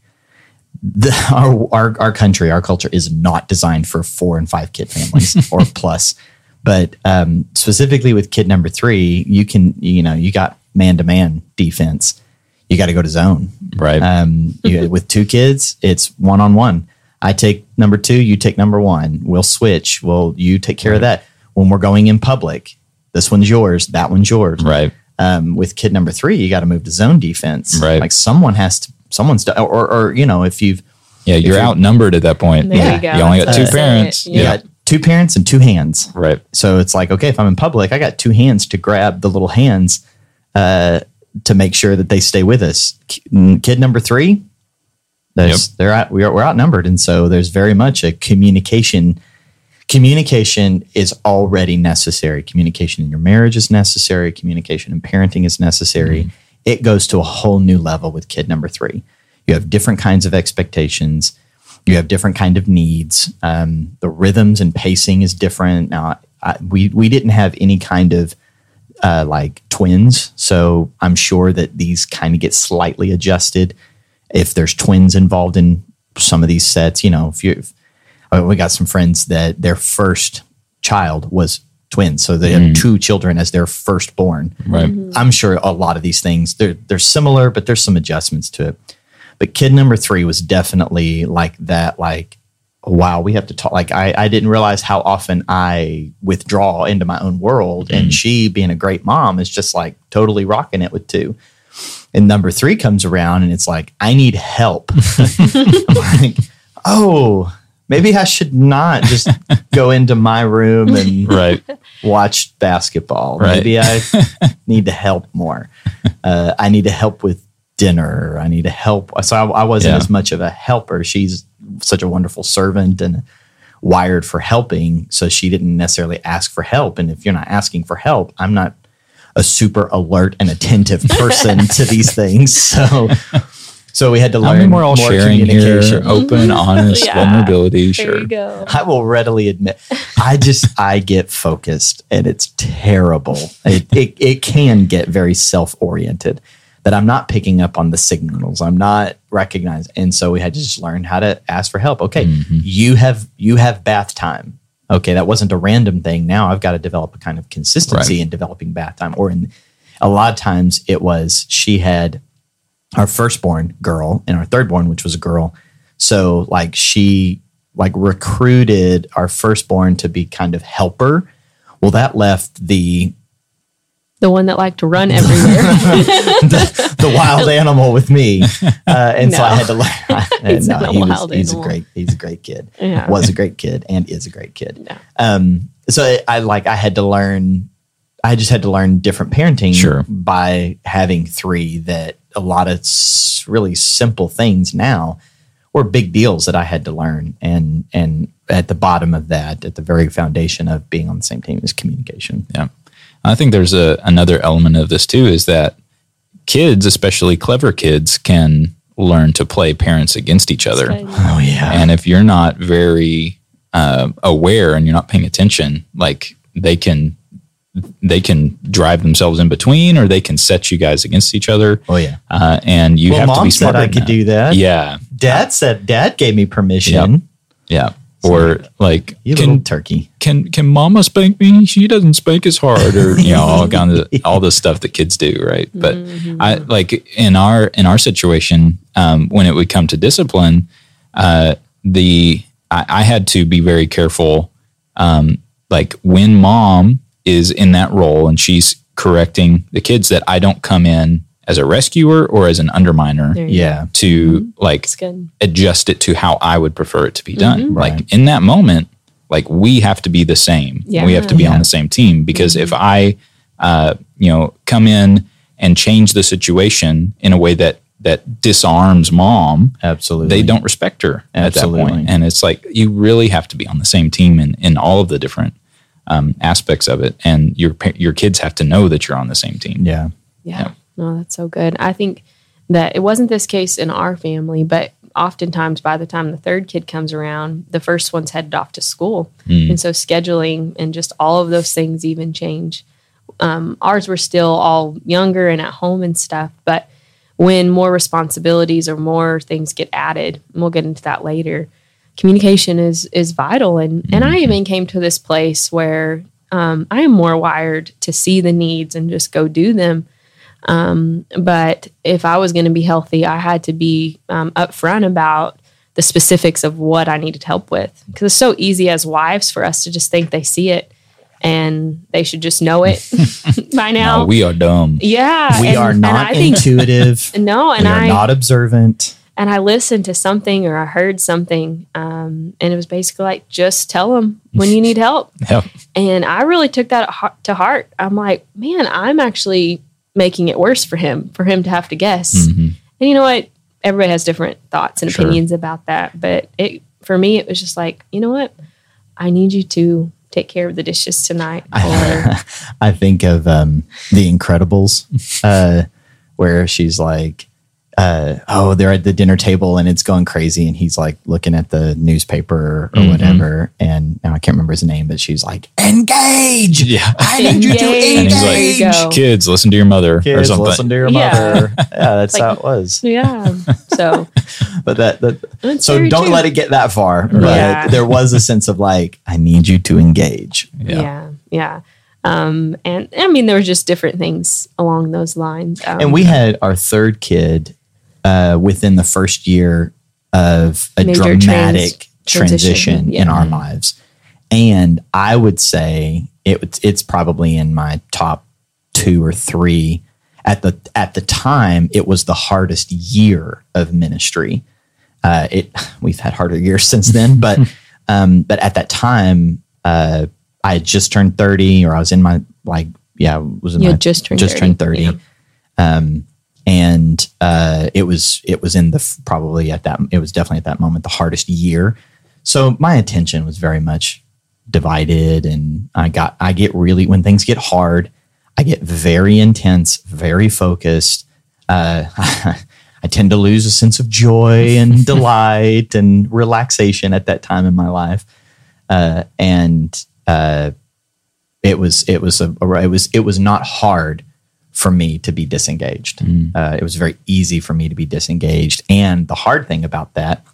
The, our, our our country, our culture is not designed for four and five kid families or plus. But um, specifically with kid number three, you can, you know, you got man to man defense. You got to go to zone. Right. Um, you, with two kids, it's one on one. I take number two, you take number one. We'll switch. Well, you take care right. of that. When we're going in public, this one's yours, that one's yours. Right. Um, with kid number three, you got to move to zone defense. Right. Like someone has to, someone's, or, or, or you know, if you've, yeah, you're, you're outnumbered at that point. There yeah. you go. You only got That's two it. parents. Yeah. Yeah. got two parents and two hands. Right. So it's like, okay, if I'm in public, I got two hands to grab the little hands uh, to make sure that they stay with us. Kid number three, there's, yep. they're out, we're, we're outnumbered. And so there's very much a communication. Communication is already necessary. Communication in your marriage is necessary. Communication in parenting is necessary. Mm-hmm. It goes to a whole new level with kid number three. You have different kinds of expectations. You have different kind of needs. Um, the rhythms and pacing is different. Now, I, we we didn't have any kind of uh, like twins, so I'm sure that these kind of get slightly adjusted if there's twins involved in some of these sets. You know, if you uh, we got some friends that their first child was twins, so they mm. have two children as their firstborn. Right. Mm-hmm. I'm sure a lot of these things they're they're similar, but there's some adjustments to it. But kid number three was definitely like that, like, wow, we have to talk. Like, I, I didn't realize how often I withdraw into my own world. Mm. And she, being a great mom, is just like totally rocking it with two. And number three comes around and it's like, I need help. I'm like, oh, maybe I should not just go into my room and right. watch basketball. Right. Maybe I need to help more. Uh, I need to help with dinner. I need to help. So I, I wasn't yeah. as much of a helper. She's such a wonderful servant and wired for helping. So she didn't necessarily ask for help. And if you're not asking for help, I'm not a super alert and attentive person to these things. So, so we had to learn I mean, we're all more sharing communication. here, open, honest, Yeah. vulnerability. There Sure. you go. I will readily admit, I just, I get focused and it's terrible. It, it, it can get very self-oriented. That I'm not picking up on the signals. I'm not recognizing. And so we had to just learn how to ask for help. Okay, mm-hmm. you have you have bath time. Okay, that wasn't a random thing. Now I've got to develop a kind of consistency right. in developing bath time. Or in a lot of times it was she had our firstborn girl and our thirdborn, which was a girl. So like she like recruited our firstborn to be kind of helper. Well, that left the The one that liked to run everywhere. the, the wild animal with me. Uh, and no. so I had to learn. He's no, not a he was, wild he's animal. a great, he's a great kid. Yeah. Was a great kid and is a great kid. No. Um, so I, I like, I had to learn, I just had to learn different parenting sure. by having three, that a lot of s- really simple things now were big deals that I had to learn. And, and at the bottom of that, at the very foundation of being on the same team is communication. Yeah. I think there's a another element of this too, is that kids, especially clever kids, can learn to play parents against each other. Oh yeah. And if you're not very uh, aware and you're not paying attention, like they can they can drive themselves in between, or they can set you guys against each other. Oh yeah. Uh, and you well, have Mom to be said smarter. I than could that. do that. Yeah. Dad said Dad gave me permission. Yeah. Yeah. Or like, you can, little turkey. Can can Mama spank me? She doesn't spank as hard, or you know, all kind of all the stuff that kids do, right? But Mm-hmm. I like in our in our situation, um, when it would come to discipline, uh, the I, I had to be very careful. Um, like when Mom is in that role and she's correcting the kids, that I don't come in as a rescuer or as an underminer. There you Yeah. To Mm-hmm. like That's good. adjust it to how I would prefer it to be done. Mhm. Like Right. in that moment, like we have to be the same. Yeah. We have to be Yeah. on the same team, because Mm-hmm. if I, uh, you know, come in and change the situation in a way that that disarms mom, Absolutely. they don't respect her at that Absolutely. point. And it's like, you really have to be on the same team in, in all of the different um, aspects of it. And your pa- your kids have to know that you're on the same team. Yeah. Yeah. Yeah. No, that's so good. I think that it wasn't this case in our family, but oftentimes by the time the third kid comes around, the first one's headed off to school. Mm. And so scheduling and just all of those things even change. Um, ours were still all younger and at home and stuff, but when more responsibilities or more things get added, and we'll get into that later, communication is is vital. And and I even came to this place where um, I am more wired to see the needs and just go do them. Um, but if I was going to be healthy, I had to be um, upfront about the specifics of what I needed help with. Because it's so easy as wives for us to just think they see it and they should just know it by now. No, we are dumb. Yeah. We and- are and not I think- intuitive. No, and we are I not observant. and I listened to something or I heard something, um, and it was basically like, just tell them when you need help. Yep. And I really took that ha- to heart. I'm like, man, I'm actually making it worse for him, for him to have to guess. Mm-hmm. And you know what? Everybody has different thoughts and Sure. opinions about that. But it for me, it was just like, you know what? I need you to take care of the dishes tonight. Or, I, I think of um, The Incredibles, uh, where she's like, uh, oh, they're at the dinner table and it's going crazy. And he's like looking at the newspaper or Mhm. whatever. And now I can't remember his name, but she's like, engage. Yeah. I need you to Engage. And he's There engage. you go. Kids, listen to your mother or Kids, something. listen to your Yeah. mother. Yeah, that's Like- how it was. yeah. So, But that, that It's so very don't true. let it get that far. But Yeah. there was a sense of like, I need you to engage. Yeah. yeah. Yeah. Um, and I mean, there were just different things along those lines. Um, And we had our third kid uh, within the first year of a Major dramatic trans- transition, transition, in yeah. our lives. And I would say it, it's probably in my top two or three. At the at the time, it was the hardest year of ministry. Uh, it we've had harder years since then, but um, but at that time, uh, I had just turned thirty, or I was in my like yeah, was in You my had just turned just thirty, turned thirty. yeah. Um, and uh, it was it was in the f- probably at that it was definitely at that moment the hardest year. So my attention was very much divided, and I got I get really when things get hard, I get very intense, very focused. Uh, I tend to lose a sense of joy and delight and relaxation at that time in my life, uh, and uh, it was it was a, it was it was not hard for me to be disengaged. Uh, it was very easy for me to be disengaged, and the hard thing about that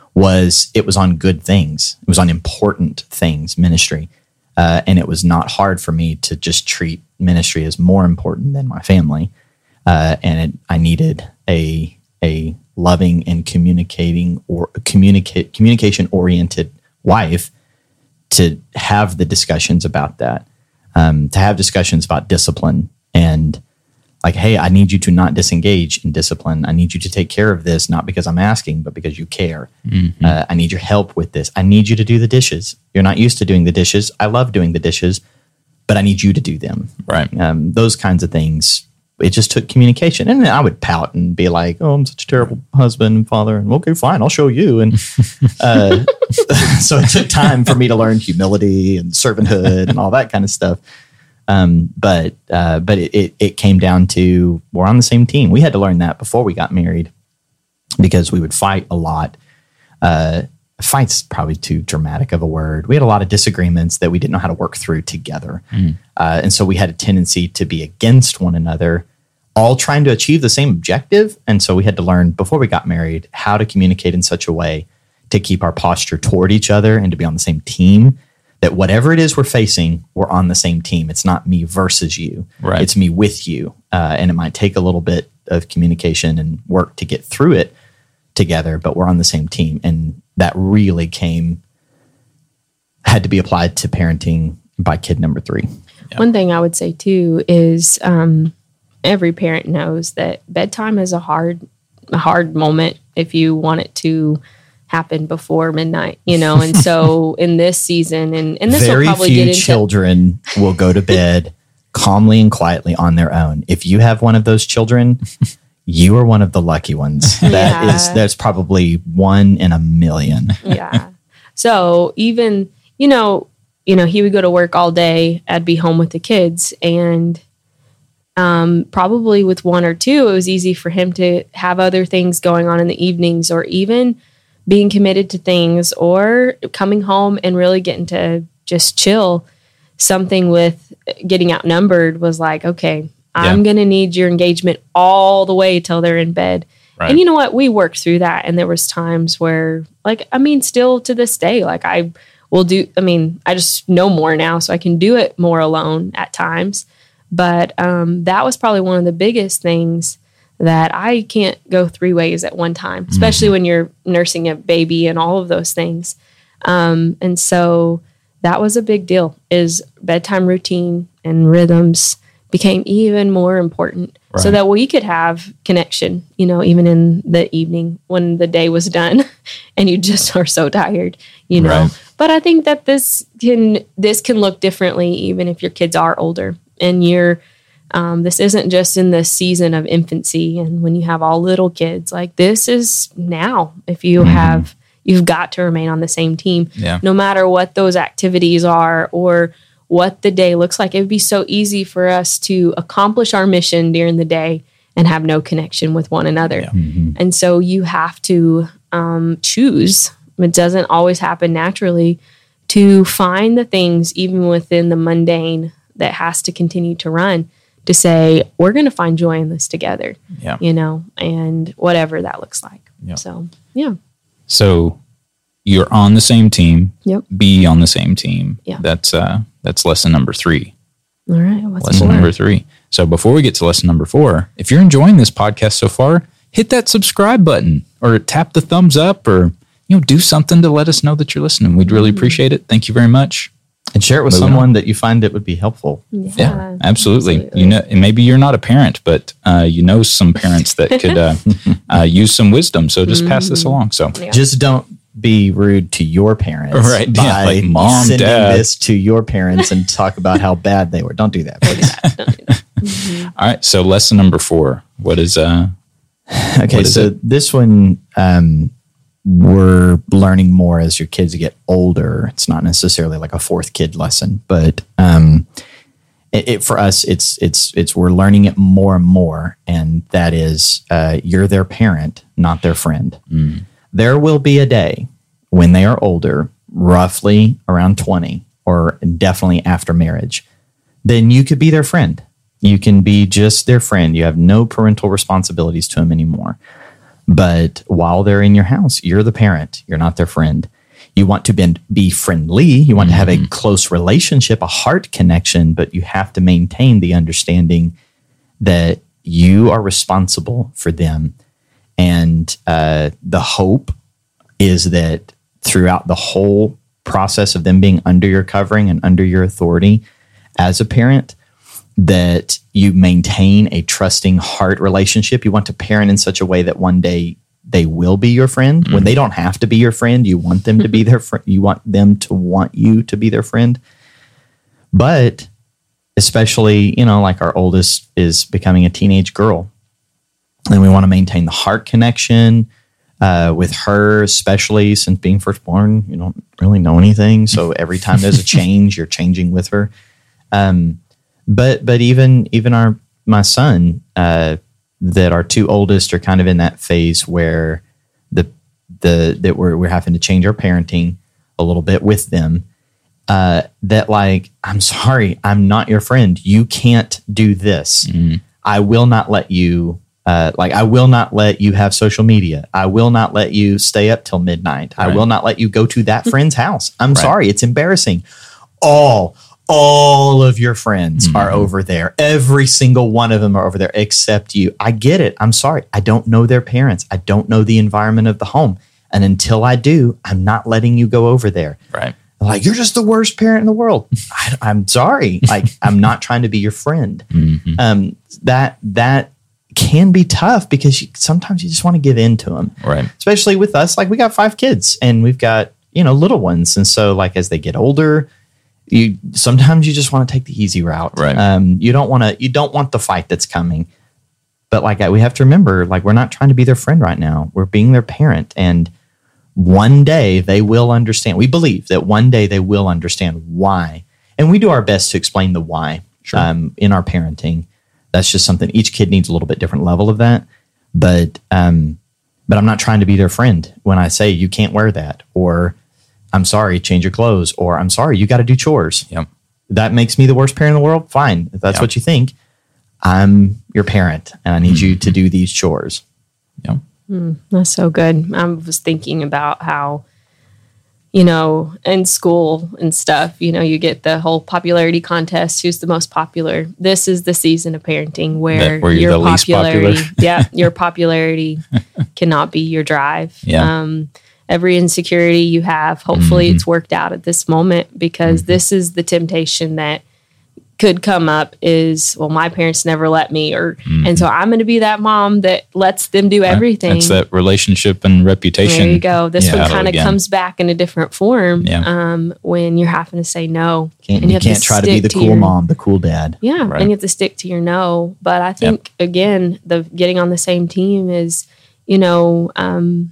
was it was on good things. It was on important things, ministry. Uh, and it was not hard for me to just treat ministry as more important than my family. Uh, and it, I needed a a loving and communicating or communicate communication oriented wife to have the discussions about that, um, to have discussions about discipline and like, hey, I need you to not disengage in discipline. I need you to take care of this, not because I'm asking, but because you care. Mm-hmm. Uh, I need your help with this. I need you to do the dishes. You're not used to doing the dishes. I love doing the dishes, but I need you to do them. Right. Um, those kinds of things. It just took communication. And then I would pout and be like, oh, I'm such a terrible husband and father. And okay, fine, I'll show you. And uh, so it took time for me to learn humility and servanthood and all that kind of stuff. Um, but uh, but it, it, it came down to we're on the same team. We had to learn that before we got married because we would fight a lot. Uh, fight's probably too dramatic of a word. We had a lot of disagreements that we didn't know how to work through together. Mm. Uh, and so we had a tendency to be against one another, all trying to achieve the same objective. And so we had to learn before we got married how to communicate in such a way to keep our posture toward each other and to be on the same team. That whatever it is we're facing, we're on the same team. It's not me versus you. Right. It's me with you. Uh, and it might take a little bit of communication and work to get through it together, but we're on the same team. And that really came, had to be applied to parenting by kid number three. One thing I would say too is um, every parent knows that bedtime is a hard, a hard moment if you want it to happen before midnight, you know. And so in this season, and, and this Very will probably few get into children will go to bed calmly and quietly on their own. If you have one of those children, you are one of the lucky ones. That Yeah. is, that's probably one in a million. Yeah. So even, you know, you know, he would go to work all day. I'd be home with the kids, and um, probably with one or two, it was easy for him to have other things going on in the evenings, or even being committed to things, or coming home and really getting to just chill. Something with getting outnumbered was like, okay, I'm Yeah. going to need your engagement all the way till they're in bed. Right. And you know what? We worked through that. And there was times where, like, I mean, still to this day, like I will do, I mean, I just know more now, so I can do it more alone at times. But um, that was probably one of the biggest things, that I can't go three ways at one time, especially mm-hmm. when you're nursing a baby and all of those things. Um, and so that was a big deal, is bedtime routine and rhythms became even more important, right. so that we could have connection, you know, even in the evening when the day was done and you just are so tired, you know. Right. But I think that this can this can look differently even if your kids are older, and you're um, this isn't just in the season of infancy and when you have all little kids. Like, this is now. If you mm-hmm. have, you've got to remain on the same team, yeah. no matter what those activities are or what the day looks like. It would be so easy for us to accomplish our mission during the day and have no connection with one another. Yeah. Mm-hmm. And so you have to um, choose. It doesn't always happen naturally, to find the things, even within the mundane, that has to continue to run, to say, we're going to find joy in this together, yeah. you know, and whatever that looks like. Yeah. So, yeah. So you're on the same team. Yep. Be on the same team. Yeah. That's, uh, that's lesson number three. All right. What's lesson four? number three. So before we get to lesson number four, if you're enjoying this podcast so far, hit that subscribe button or tap the thumbs up, or, you know, do something to let us know that you're listening. We'd really appreciate it. Thank you very much. And share it with Moving someone on. that you find it would be helpful. Yeah, Yeah, absolutely. absolutely. You know, and maybe you're not a parent, but uh, you know some parents that could uh, uh, use some wisdom. So just pass this along. So Yeah. Just don't be rude to your parents, Right, by yeah, like, Mom, sending Dad. this to your parents and talk about how bad they were. Don't do that, please. Don't do that. all right. So lesson number four. What is uh? Okay, What is so it? this one, um, we're learning more as your kids get older. It's not necessarily like a fourth kid lesson, but um, it, it for us, it's it's it's we're learning it more and more, and that is, uh, you're their parent, not their friend. Mm. There will be a day when they are older, roughly around twenty, or definitely after marriage, then you could be their friend. You can be just their friend. You have no parental responsibilities to them anymore. But while they're in your house, you're the parent. You're not their friend. You want to be, be friendly. You want mm-hmm. to have a close relationship, a heart connection, but you have to maintain the understanding that you are responsible for them. And uh, the hope is that throughout the whole process of them being under your covering and under your authority as a parent, that you maintain a trusting heart relationship. You want to parent in such a way that one day they will be your friend. Mm-hmm. When they don't have to be your friend, you want them to be their friend. You want them to want you to be their friend. But especially, you know, like our oldest is becoming a teenage girl, and we want to maintain the heart connection uh, with her, especially since being firstborn, you don't really know anything. So every time there's a change, you're changing with her. Um, But but even even our my son, uh, that our two oldest are kind of in that phase where the the that we're we're having to change our parenting a little bit with them. Uh, that like, I'm sorry, I'm not your friend. You can't do this. Mm. I will not let you. Uh, like I will not let you have social media. I will not let you stay up till midnight. Right. I will not let you go to that friend's house. I'm right. sorry, it's embarrassing. All. All of your friends mm-hmm. are over there. Every single one of them are over there except you. I get it. I'm sorry. I don't know their parents. I don't know the environment of the home. And until I do, I'm not letting you go over there. Right. Like, you're just the worst parent in the world. I, I'm sorry. Like, I'm not trying to be your friend. Mm-hmm. Um, that, that can be tough because you, sometimes you just want to give in to them. Right. Especially with us. Like, we got five kids and we've got, you know, little ones. And so like, as they get older, You sometimes you just want to take the easy route. Right. Um, you don't want to. You don't want the fight that's coming. But like we have to remember, like we're not trying to be their friend right now. We're being their parent, and one day they will understand. We believe that one day they will understand why, and we do our best to explain the why Sure. um, in our parenting. That's just something each kid needs a little bit different level of that. But um, but I'm not trying to be their friend when I say you can't wear that, or I'm sorry, change your clothes, or I'm sorry, you got to do chores. Yep. That makes me the worst parent in the world. Fine, if that's Yep. what you think. I'm your parent, and I need you to do these chores. Yep. That's so good. I was thinking about how, you know, in school and stuff, you know, you get the whole popularity contest. Who's the most popular? This is the season of parenting where, That- where you're your the least popularity, popular. yeah, your popularity cannot be your drive. Yeah. Um, every insecurity you have, hopefully Mm-hmm. it's worked out at this moment, because this is the temptation that could come up is, well, my parents never let me, or, and so I'm going to be that mom that lets them do everything. It's that relationship and reputation. There you go. This one battle kind of again. comes back in a different form Yeah. um, when you're having to say no. Can't, And you have to can't try to be stick the to cool your- mom, the cool dad. Yeah, Right. and you have to stick to your no. But I think, again, the getting on the same team is, you know, um,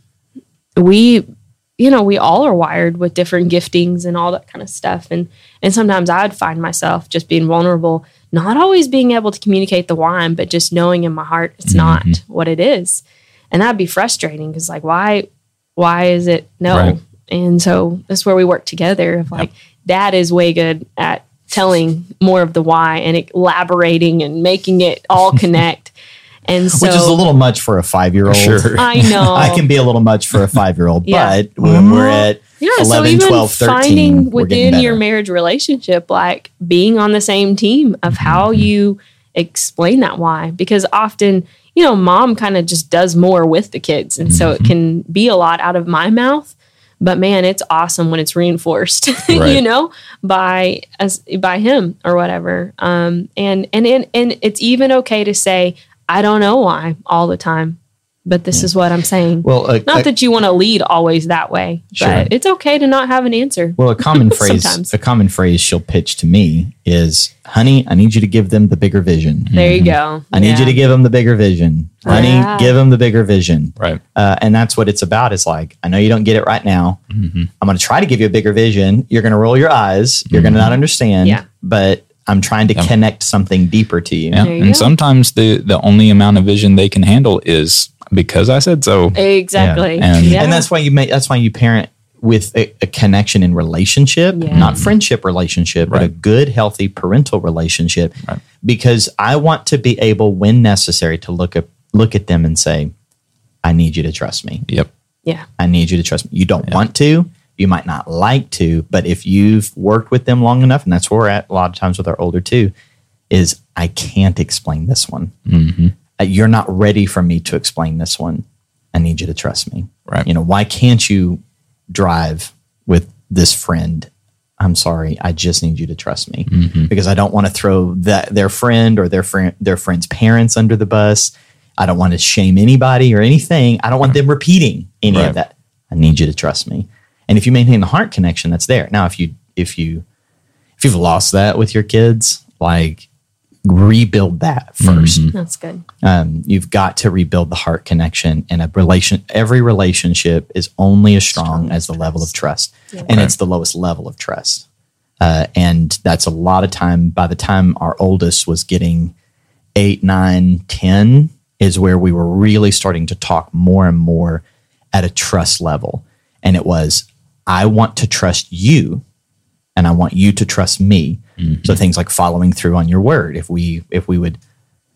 we, you know, we all are wired with different giftings and all that kind of stuff. And and sometimes I'd find myself just being vulnerable, not always being able to communicate the why, but just knowing in my heart it's not what it is. And that'd be frustrating because, like, why why is it no? Right. And so that's where we work together of like, dad is way good at telling more of the why and elaborating and making it all connect. And so, Which is a little much for a five-year-old. Sure. I know. I can be a little much for a five-year-old, Yeah. but when we're at Yeah, so eleven, even twelve, thirteen, finding we're getting within your better. marriage relationship, like being on the same team of how Mm-hmm. you explain that why. Because often, you know, mom kind of just does more with the kids. And so Mm-hmm. it can be a lot out of my mouth. But man, it's awesome when it's reinforced, you Right. know, by as by him or whatever. Um, and and and and it's even okay to say, I don't know why all the time, but this is what I'm saying. Well, a, Not a- that you want to lead always that way, Sure. but it's okay to not have an answer. well, a common phrase, Sometimes. a common phrase she'll pitch to me is, "Honey, I need you to give them the bigger vision. There you go. I need you to give them the bigger vision. Honey, Yeah. give them the bigger vision." Right. Uh, and that's what it's about. Is like, I know you don't get it right now. Mm-hmm. I'm going to try to give you a bigger vision. You're going to roll your eyes. You're going to not understand. Yeah. But I'm trying to connect something deeper to you. Yeah. There you And go. sometimes the, the only amount of vision they can handle is because I said so. Exactly. Yeah. And- Yeah. And that's why you make. That's why you parent with a, a connection in relationship, Yeah. not friendship relationship, but a Right. good, healthy parental relationship. Right. Because I want to be able, when necessary, to look at look at them and say, "I need you to trust me. Yep. yeah. I need you to trust me. You don't want to, you might not like to, but if you've worked with them long enough, and that's where we're at a lot of times with our older two, is I can't explain this one. Mm-hmm. Uh, you're not ready for me to explain this one. I need you to trust me. Right. You know, why can't you drive with this friend? I'm sorry. I just need you to trust me Mm-hmm. because I don't want to throw that their friend or their friend, their friend's parents under the bus. I don't want to shame anybody or anything. I don't want them repeating any Right. of that. I need you to trust me. And if you maintain the heart connection, that's there. Now, if you, if you, if you've lost that with your kids, like rebuild that first. Mm-hmm. That's good. Um, you've got to rebuild the heart connection, and a relation. Every relationship is only as strong as the level of trust, and it's the lowest level of trust. Uh, and that's a lot of time. By the time our oldest was getting eight, nine, ten, is where we were really starting to talk more and more at a trust level. And it was, I want to trust you, and I want you to trust me. So things like following through on your word. If we, if we would,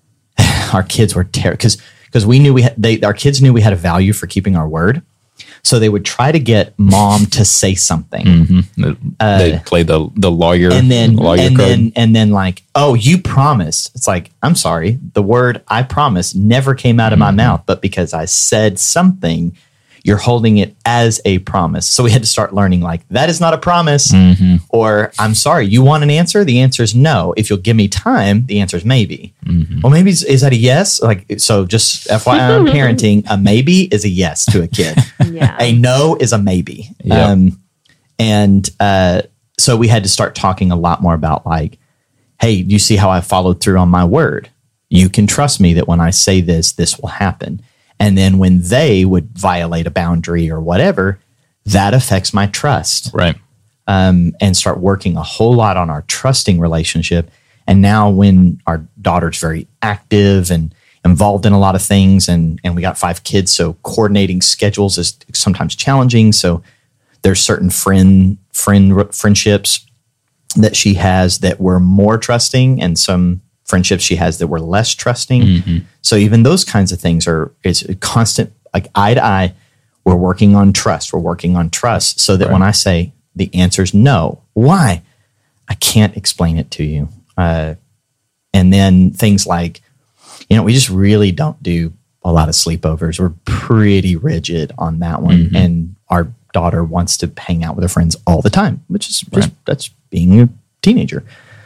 our kids were terrible because because we knew we had they our kids knew we had a value for keeping our word, so they would try to get mom to say something, Mm-hmm. they play the the lawyer and then lawyer and card. then and then like, oh, you promised. It's like, I'm sorry, the word I promised never came out of my mouth, but because I said something, you're holding it as a promise. So we had to start learning, like, that is not a promise. Or, I'm sorry, you want an answer? The answer is no. If you'll give me time, the answer is maybe. Well, maybe is, is that a yes? Like, so just F Y I on parenting, a maybe is a yes to a kid. Yeah. A no is a maybe. Yep. Um, and uh, so we had to start talking a lot more about, like, hey, you see how I followed through on my word? you can trust me that when I say this, this will happen. And then when they would violate a boundary or whatever, that affects my trust. Right. Um, and start working a whole lot on our trusting relationship. And now when our daughter's very active and involved in a lot of things, and, and we got five kids, so coordinating schedules is sometimes challenging. So there's certain friend friend friendships that she has that were more trusting, and some friendships she has that were less trusting. Mm-hmm. So even those kinds of things are, it's a constant, like eye to eye, we're working on trust. We're working on trust so that right. when I say the answer is no, why? I can't explain it to you. Uh, and then things like, you know, we just really don't do a lot of sleepovers. We're pretty rigid on that one. Mm-hmm. And our daughter wants to hang out with her friends all the time, which is just, right. that's being a teenager.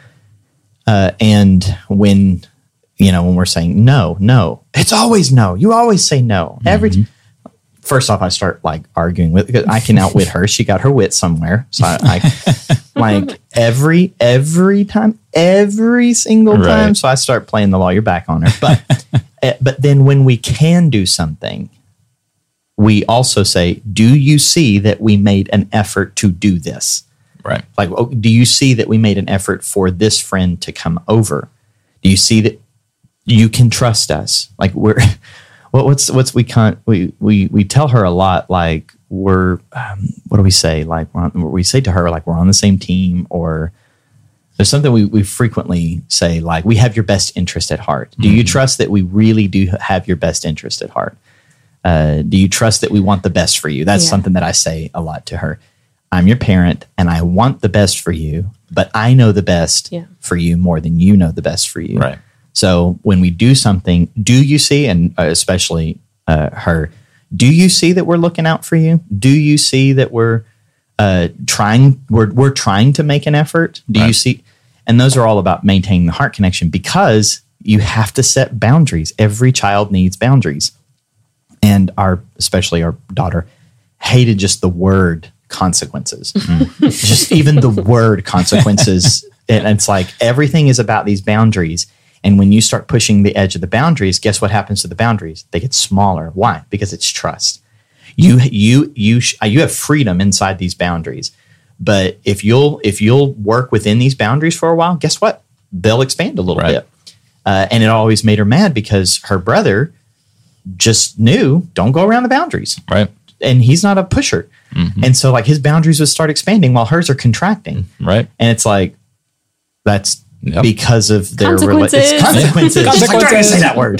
Uh, and when, you know, when we're saying no, no, it's always no. You always say no. Mm-hmm. Every t- First off, I start like arguing with, because I can outwit her. She got her wit somewhere. So I, I like every, every time, every single right. time. So I start playing the lawyer back on her. But, uh, but then when we can do something, we also say, do you see that we made an effort to do this? Right. Like, oh, do you see that we made an effort for this friend to come over? Do you see that you can trust us? Like we're, what, what's, what's, we can't, we, we, we tell her a lot, like we're, um, what do we say? Like we're on, we say to her, like we're on the same team, or there's something we, we frequently say, like we have your best interest at heart. Do mm-hmm. you trust that we really do have your best interest at heart? Uh, do you trust that we want the best for you? That's yeah. something that I say a lot to her. I'm your parent and I want the best for you, but I know the best yeah. for you more than you know the best for you. Right. So when we do something, do you see, and especially uh, her, do you see that we're looking out for you? Do you see that we're uh, trying, we're, we're trying to make an effort? Do right. you see? And those are all about maintaining the heart connection, because you have to set boundaries. Every child needs boundaries. And our, especially our daughter, hated just the word consequences. Mm. Just even the word consequences. And it's like everything is about these boundaries. And when you start pushing the edge of the boundaries, guess what happens to the boundaries? They get smaller. Why? Because it's trust. You you you sh- you have freedom inside these boundaries. But if you'll if you'll work within these boundaries for a while, guess what? They'll expand a little right. bit. Uh, and it always made her mad because her brother just knew, don't go around the boundaries. Right. And he's not a pusher. Mm-hmm. And so like his boundaries would start expanding while hers are contracting. Right. And it's like, that's yep. because of their consequences. Rela- it's consequences. consequences. I'm trying to say that word.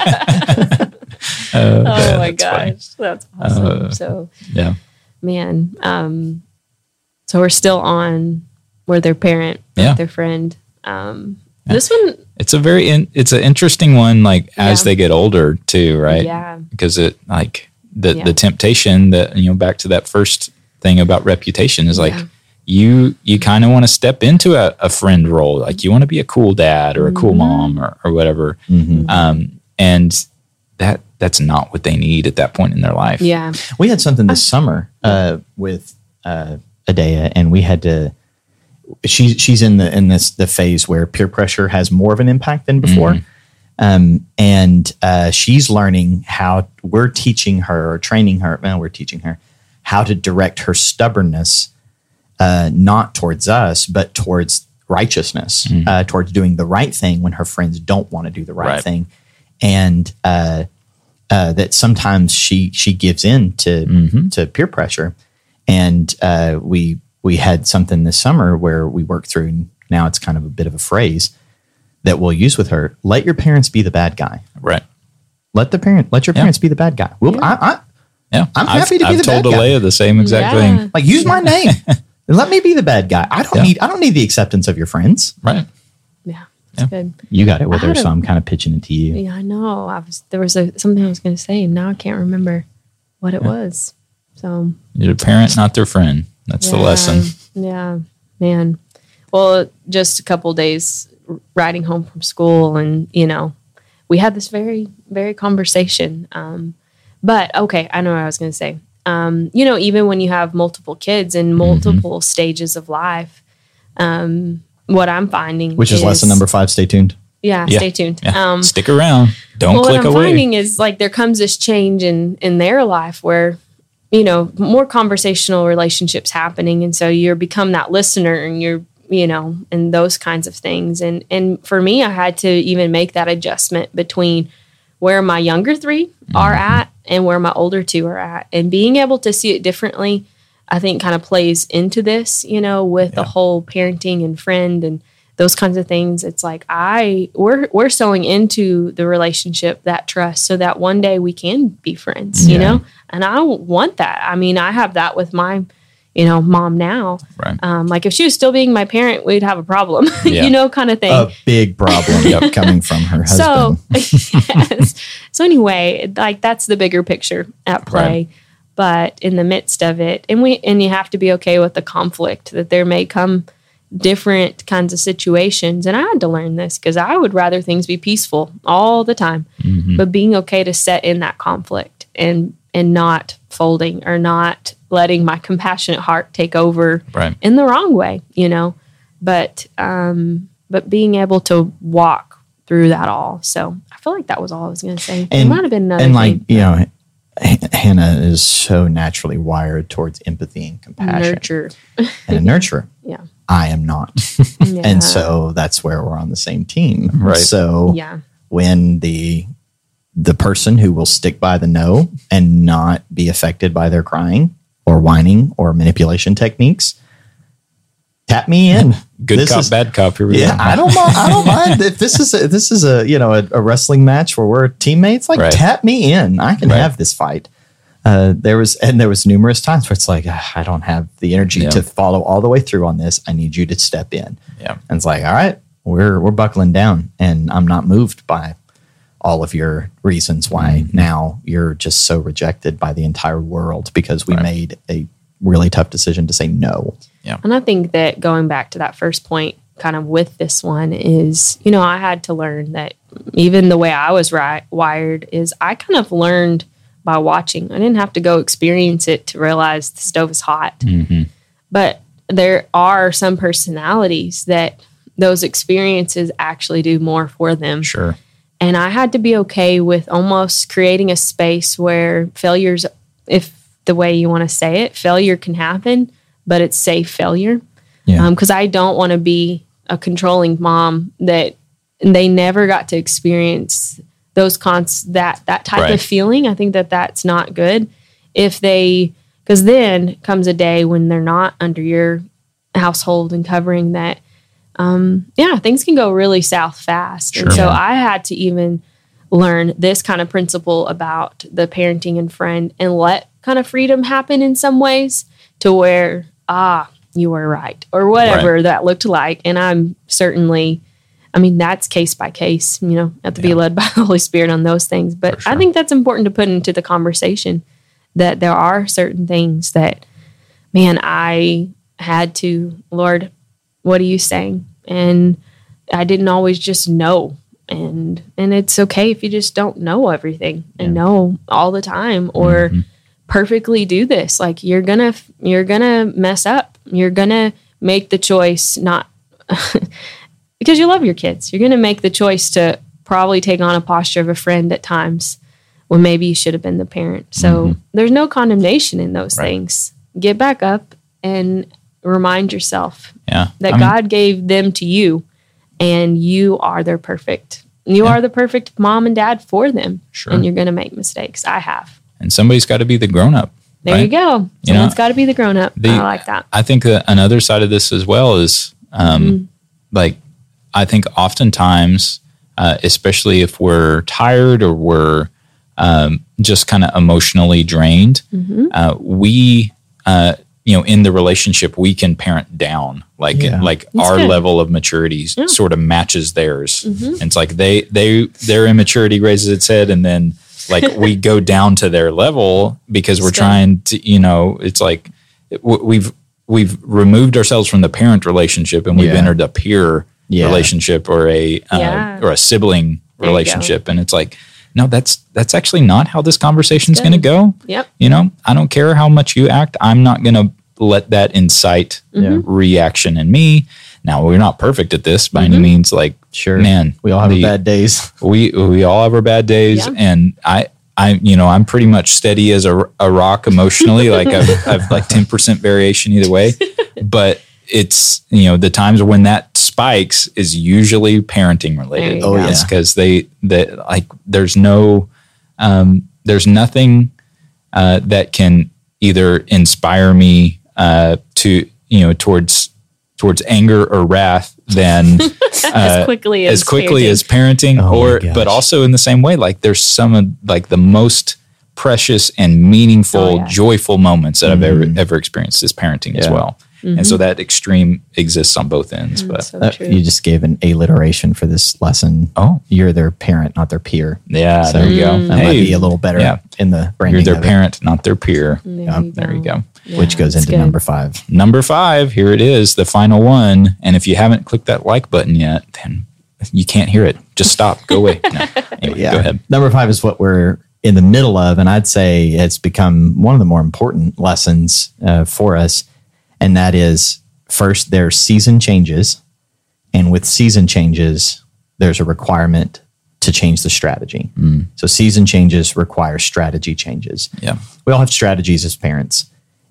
uh, oh yeah, my that's gosh. funny. That's awesome. Uh, so yeah, man. Um, so we're still on where their parent, yeah. their friend. Um, yeah. This one, it's a very, in, it's an interesting one, like as yeah. they get older too, right? Yeah. Because it like the, yeah. the temptation that, you know, back to that first thing about reputation is like, yeah. you, you kind of want to step into a, a friend role. Like you want to be a cool dad or a cool mm-hmm. mom or, or whatever. Mm-hmm. Um, and that, that's not what they need at that point in their life. Yeah. We had something this summer, uh, with, uh, Adea, and we had to, She, she's in the in this the phase where peer pressure has more of an impact than before, mm-hmm. um, and uh, she's learning how we're teaching her or training her. Well, we're teaching her how to direct her stubbornness, uh, not towards us, but towards righteousness, mm-hmm. uh, towards doing the right thing when her friends don't want to do the right, right. thing, and uh, uh, that sometimes she she gives in to mm-hmm. to peer pressure, and uh, we. We had something this summer where we worked through, and now it's kind of a bit of a phrase that we'll use with her. Let your parents be the bad guy. Right. Let the parent, let your yeah. parents be the bad guy. We'll, yeah. I, I, yeah. I'm I've, happy to be I've the bad guy. I've told Alea the same exact yeah. thing. Like use my name. Let me be the bad guy. I don't yeah. need, I don't need the acceptance of your friends. Right. Yeah. That's yeah. good. You got it with I her, so a, I'm kind of pitching it to you. Yeah, I know. I was, there was a, something I was going to say, and now I can't remember what it yeah. was. So you're a parent, not their friend. That's yeah. the lesson. Yeah. Man, well, just a couple days riding home from school, and you know, we had this very, very conversation. Um, but okay, I know what I was going to say. Um, you know, even when you have multiple kids in multiple mm-hmm. stages of life, um, what I'm finding, which is, is lesson number five. Stay tuned. Yeah, Yeah. stay tuned. Yeah. Um, Stick around. Don't well, click what I'm away. finding is like there comes this change in in their life where, you know, more conversational relationships happening, and so you're become that listener, and you're, you know, and those kinds of things. And and for me, I had to even make that adjustment between where my younger three mm-hmm. are at and where my older two are at, and being able to see it differently, I think kind of plays into this, you know, with yeah. the whole parenting and friend and those kinds of things. It's like I we're we're sowing into the relationship that trust so that one day we can be friends, you yeah. know? And I want that. I mean, I have that with my, you know, mom now. Right. Um, like if she was still being my parent, we'd have a problem, Yeah. you know, kind of thing. A big problem coming from her husband. So, yes. So anyway, like that's the bigger picture at play. Right. But in the midst of it, and we and you have to be okay with the conflict that there may come different kinds of situations. And I had to learn this because I would rather things be peaceful all the time, mm-hmm. but being okay to set in that conflict and and not folding or not letting my compassionate heart take over right. in the wrong way, you know, but um, but being able to walk through that all. So I feel like that was all I was going to say. And, there might have been another and thing. like, you know, H- Hannah is so naturally wired towards empathy and compassion. Nurture. And a nurturer. Yeah. I am not. Yeah. And so that's where we're on the same team. Right. So yeah. when the the person who will stick by the no and not be affected by their crying or whining or manipulation techniques, tap me in. Good This cop, is- bad cop. Here we Yeah, go. I don't mind. I don't mind if this is a, if this is a you know a, a wrestling match where we're teammates. Like Right. tap me in. I can Right. have this fight. Uh, there was and there was numerous times where it's like "Ah, I don't have the energy Yeah. to follow all the way through on this. I need you to step in. Yeah. And it's like, all right, we're we're buckling down, and I'm not moved by all of your reasons why Mm-hmm. now you're just so rejected by the entire world because we Right. made a really tough decision to say no. And I think that going back to that first point, kind of with this one, is, you know, I had to learn that even the way I was ri- wired is I kind of learned by watching. I didn't have to go experience it to realize the stove is hot. Mm-hmm. But there are some personalities that those experiences actually do more for them. Sure. And I had to be okay with almost creating a space where failures, if the way you want to say it, failure can happen, but it's safe failure. Yeah. Because um, I don't want to be a controlling mom that they never got to experience those cons that that type Right. of feeling. I think that that's not good. If they, because then comes a day when they're not under your household and covering that. Um, yeah, things can go really south fast. Sure. And so Yeah. I had to even learn this kind of principle about the parenting and friend and let kind of freedom happen in some ways to where, ah, you were right, or whatever Right. that looked like. And I'm certainly, I mean, that's case by case, you know, have to be Yeah. led by the Holy Spirit on those things. But For sure. I think that's important to put into the conversation that there are certain things that, man, I had to, Lord, what are you saying? And I didn't always just know. And and it's okay if you just don't know everything and know all the time or Mm-hmm. perfectly do this. Like you're gonna you're gonna mess up. You're gonna make the choice not because you love your kids. You're gonna make the choice to probably take on a posture of a friend at times when maybe you should have been the parent. So Mm-hmm. there's no condemnation in those Right. things. Get back up and remind yourself Yeah. that I mean, God gave them to you and you are their perfect. You Yeah. are the perfect mom and dad for them. Sure. And you're going to make mistakes. I have. and somebody's got to be the grown up. There you go. You know, Someone's got to be the grown up. the- I like that. I think that another side of this as well is um, Mm-hmm. like, I think oftentimes, uh, especially if we're tired or we're um, just kind of emotionally drained, Mm-hmm. uh, we, uh, you know, in the relationship, we can parent down, like Yeah. like That's our good. level of maturity Yeah. sort of matches theirs. Mm-hmm. And it's like they they their immaturity raises its head, and then like we go down to their level because we're Still. trying to, you know, it's like w- we've we've removed ourselves from the parent relationship and we've Yeah. entered a peer Yeah. relationship or a uh, Yeah. or a sibling There you go. relationship, and it's like, no, that's that's actually not how this conversation is Good. going to go. Yep. You know, I don't care how much you act. I'm not going to let that incite Mm-hmm. reaction in me. Now, we're not perfect at this by any means. Like Sure. Man, we all have the- our bad days. We we all have our bad days, Yeah. and I I you know I'm pretty much steady as a, a rock emotionally. Like I've, I've like ten percent variation either way, but it's you know the times when that spikes is usually parenting related. There you Oh, go. yeah. because they that like there's no um, there's nothing uh, that can either inspire me uh, to you know towards towards anger or wrath than as quickly as, as quickly parenting. as parenting Oh my or gosh. but also in the same way like there's some of like the most precious and meaningful Oh, yeah. joyful moments that I've ever ever experienced is parenting as Yeah. well. And so that extreme exists on both ends. But so Uh, true. you just gave an alliteration for this lesson. Oh. You're their parent, not their peer. yeah, So there you go. That might be a little better yeah. in the branding. You're their of it, parent, not their peer. there, yeah, you There you go. Yeah, which goes that's into good. number five. Number five, here it is, the final one. And if you haven't clicked that like button yet, then you can't hear it. Just stop. Go away. No. Anyway, Yeah. go ahead. Number five is what we're in the middle of, and I'd say it's become one of the more important lessons uh, for us, and that is first there's season changes, and with season changes, there's a requirement to change the strategy. So season changes require strategy changes. Yeah. We all have strategies as parents,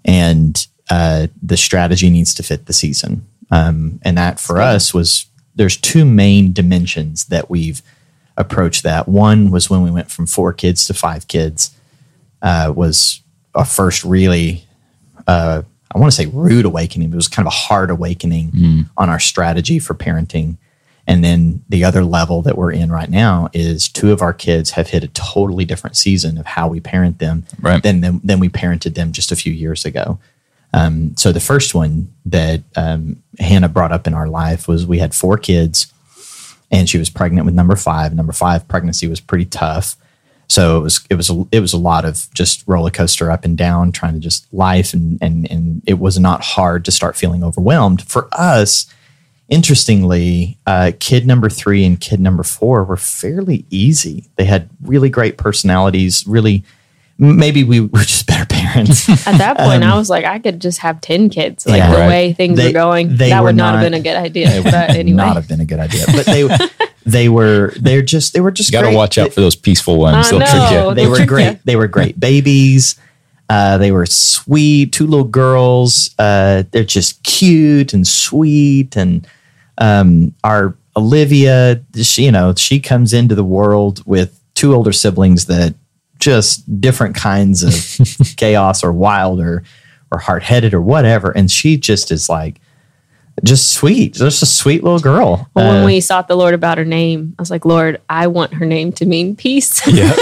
and uh, the strategy needs to fit the season. Um, and that for us was there's two main dimensions that we've approached that. One was when we went from four kids to five kids, uh, was our first really, uh, I want to say rude awakening, but it was kind of a hard awakening on our strategy for parenting. And then the other level that we're in right now is two of our kids have hit a totally different season of how we parent them Right. than, than, than we parented them just a few years ago. Um, so the first one that um, Hannah brought up in our life was we had four kids, and she was pregnant with number five. Number five pregnancy was pretty tough. So it was it was a, it was a lot of just roller coaster up and down, trying to just life, and and and it was not hard to start feeling overwhelmed. For us, interestingly, uh, kid number three and kid number four were fairly easy. They had really great personalities. Really, maybe we were just better parents. At that point, I was like, I could just have ten kids. Like Um, Yeah. the Right. way things They- were going, they that were would not, not- have been a good idea. But Would anyway, not have been a good idea. But they they were they're just they were just You got to great. watch out for those peaceful ones. I They'll trick know. you. They They'll were trick great. ya. They were great babies. Uh, they were sweet, two little girls. Uh, they're just cute and sweet. And um, our Olivia, she, you know, she comes into the world with two older siblings that just different kinds of chaos or wild or or hard headed or whatever. And she just is like just sweet, just a sweet little girl. well, when Uh, we sought the Lord about her name, I was like, Lord, I want her name to mean peace.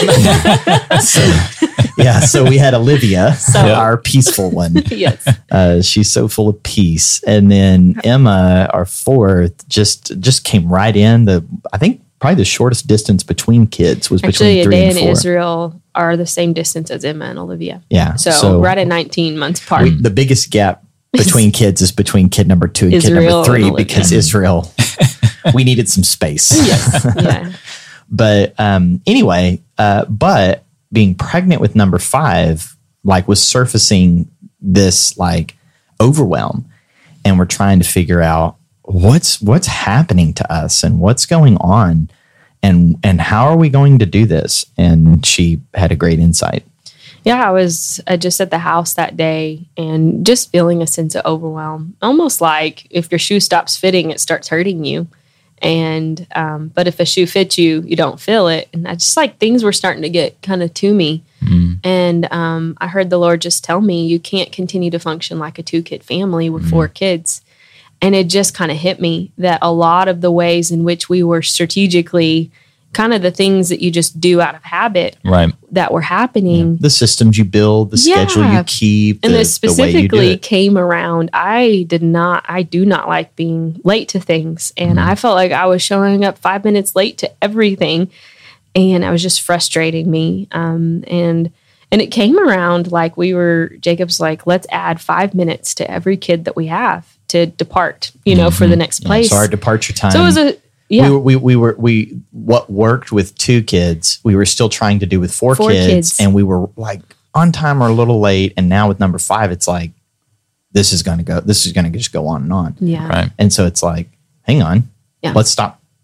yeah, so we had Olivia, So- our peaceful one. Yes. Uh, she's so full of peace. And then Emma, our fourth, just just came right in. The I think probably the shortest distance between kids was Actually, between a three day and in four. Israel are the same distance as Emma and Olivia. Yeah, So, so- right at nineteen months apart. We, the biggest gap between kids is between kid number two and kid Israel number and three Olivia. because Israel, we needed some space. yeah. But um, anyway, uh, but being pregnant with number five, like, was surfacing this like overwhelm, and we're trying to figure out what's what's happening to us and what's going on, and and how are we going to do this? And she had a great insight. Yeah, I was uh, just at the house that day and just feeling a sense of overwhelm, almost like if your shoe stops fitting, it starts hurting you. And, um, but if a shoe fits you, you don't feel it. And I just like things were starting to get kind of to me. And um, I heard the Lord just tell me, you can't continue to function like a two kid family with four kids. And it just kind of hit me that a lot of the ways in which we were strategically kind of the things that you just do out of habit Right. that were happening. The systems you build, the Yeah. schedule you keep, And the, this the way you do specifically it. came around. I did not, I do not like being late to things. And Mm-hmm. I felt like I was showing up five minutes late to everything. And I was just frustrating me. Um, and, and it came around like we were, Jacob's like, let's add five minutes to every kid that we have to depart, you know, for the next Mm-hmm. Yeah, place. so our departure time. So it was a, yeah. We were, we, we were, we, what worked with two kids, we were still trying to do with four, Four kids, kids. and we were like on time or a little late. And now with number five, it's like, this is going to go, this is going to just go on and on. yeah. Right. And so it's like, hang on, Yeah. let's stop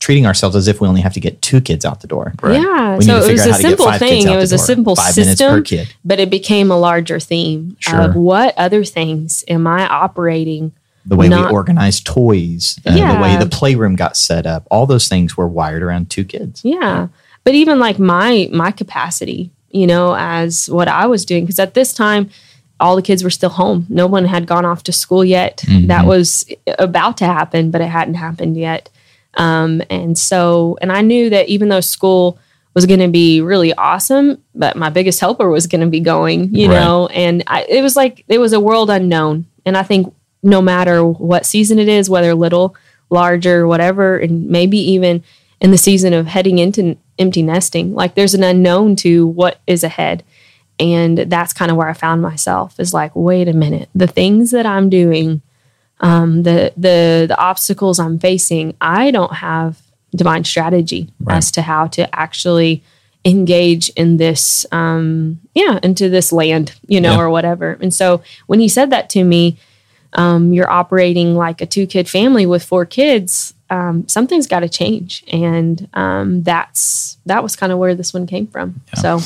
treating ourselves as if we only have to get two kids out the door. Right. Yeah. We need so to it figure was out a how to get simple five kids thing. out It the was a door. simple Five minutes system, per kid. but it became a larger theme Sure. of what other things am I operating? The way not- we organized toys, uh, the Yeah. way the playroom got set up, all those things were wired around two kids. Yeah. But even like my my capacity, you know, as what I was doing, because at this time, all the kids were still home. No one had gone off to school yet. That was about to happen, but it hadn't happened yet. Um, and so, and I knew that even though school was going to be really awesome, but my biggest helper was going to be going, you Right. know, and I, it was like, it was a world unknown. And I think no matter what season it is, whether little, larger, whatever, and maybe even in the season of heading into empty nesting, like there's an unknown to what is ahead. And that's kind of where I found myself is like, wait a minute, the things that I'm doing, um, the the the obstacles I'm facing, I don't have divine strategy Right. as to how to actually engage in this, um, yeah, into this land, you know, Yeah. or whatever. And so when he said that to me, um, you're operating like a two kid family with four kids. Um, something's got to change, and um, that's that was kind of where this one came from. So.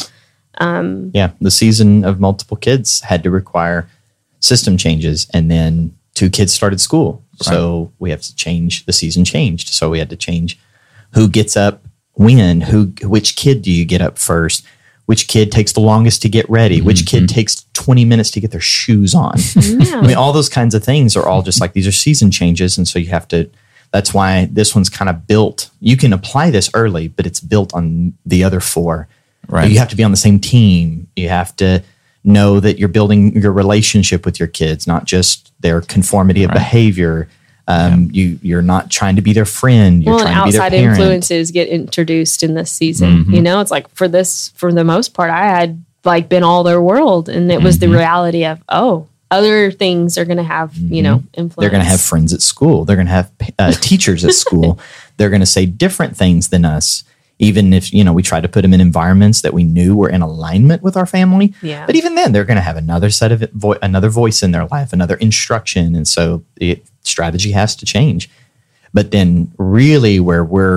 Yeah, the season of multiple kids had to require system changes, and then two kids started school. So we have to change, the season changed. So we had to change who gets up when, who, which kid do you get up first? Which kid takes the longest to get ready? Which kid takes twenty minutes to get their shoes on? Yeah. I mean, all those kinds of things are all just like, these are season changes. And so you have to, that's why this one's kind of built. You can apply this early, but it's built on the other four. Right. You have to be on the same team. You have to know that you're building your relationship with your kids, not just their conformity of Right. behavior. Um, you, you're not trying to be their friend. You're Well, and trying to be their outside parent. influences get introduced in this season. Mm-hmm. You know, it's like for this, for the most part, I had like been all their world, and it was Mm-hmm. the reality of, oh, other things are going to have, you know, influence. They're going to have friends at school. They're going to have uh, teachers at school. They're going to say different things than us. Even if, you know, we try to put them in environments that we knew were in alignment with our family. Yeah. But even then, they're going to have another set of vo- another voice in their life, another instruction. And so it, strategy has to change. But then really where we're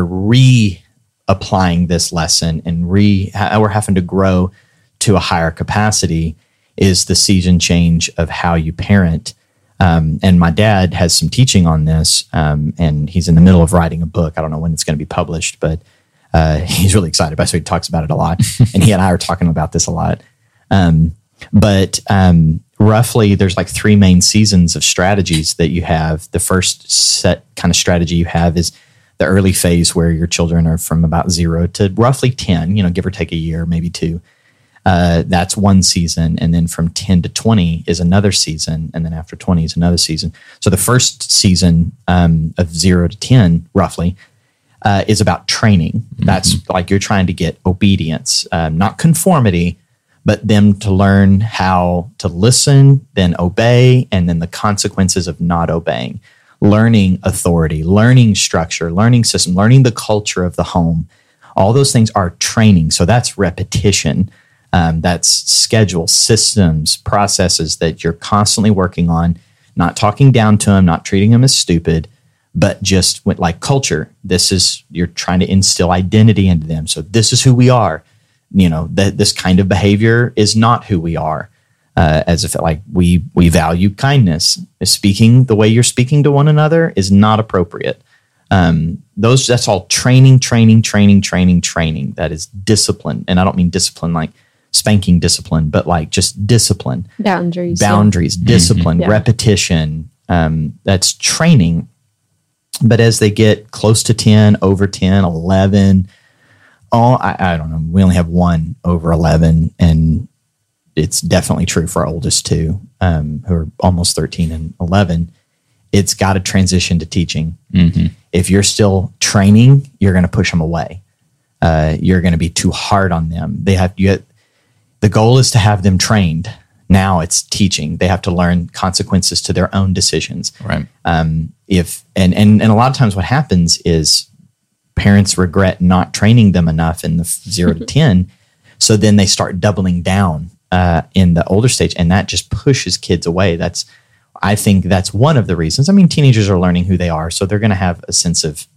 reapplying this lesson and re how we're having to grow to a higher capacity is the season change of how you parent. Um, and my dad has some teaching on this, um, and he's in the middle of writing a book. I don't know when it's going to be published, but Uh, he's really excited about it, so he talks about it a lot. And he and I are talking about this a lot. Um, but um, roughly, there's like three main seasons of strategies that you have. The first set kind of strategy you have is the early phase where your children are from about zero to roughly ten, you know, give or take a year, maybe two. Uh, that's one season. And then from ten to twenty is another season. And then after twenty is another season. So the first season um, of zero to ten, roughly, Uh, is about training. That's like you're trying to get obedience, um, not conformity, but them to learn how to listen, then obey, and then the consequences of not obeying. Learning authority, learning structure, learning system, learning the culture of the home. All those things are training. So that's repetition. Um, that's schedule, systems, processes that you're constantly working on, not talking down to them, not treating them as stupid, but just with like culture. This is, you're trying to instill identity into them. So this is who we are. You know, that this kind of behavior is not who we are. Uh, as if like we, we value kindness. Speaking the way you're speaking to one another is not appropriate. Um, those, that's all training, training, training, training, training. That is discipline. And I don't mean discipline like spanking discipline, but like just discipline. boundaries. yeah. Boundaries, discipline, Yeah. repetition. Um, that's training. But as they get close to ten, over ten, eleven, all I, I don't know. We only have one over eleven, and it's definitely true for our oldest two, um, who are almost thirteen and eleven. It's got to transition to teaching. Mm-hmm. If you're still training, you're going to push them away. Uh, you're going to be too hard on them. They have you. The goal is to have them trained. Now it's teaching. They have to learn consequences to their own decisions. Right. Um, if and, and and a lot of times what happens is parents regret not training them enough in the zero to ten, so then they start doubling down uh, in the older stage, and that just pushes kids away. That's I think that's one of the reasons. I mean, teenagers are learning who they are, so they're going to have a sense of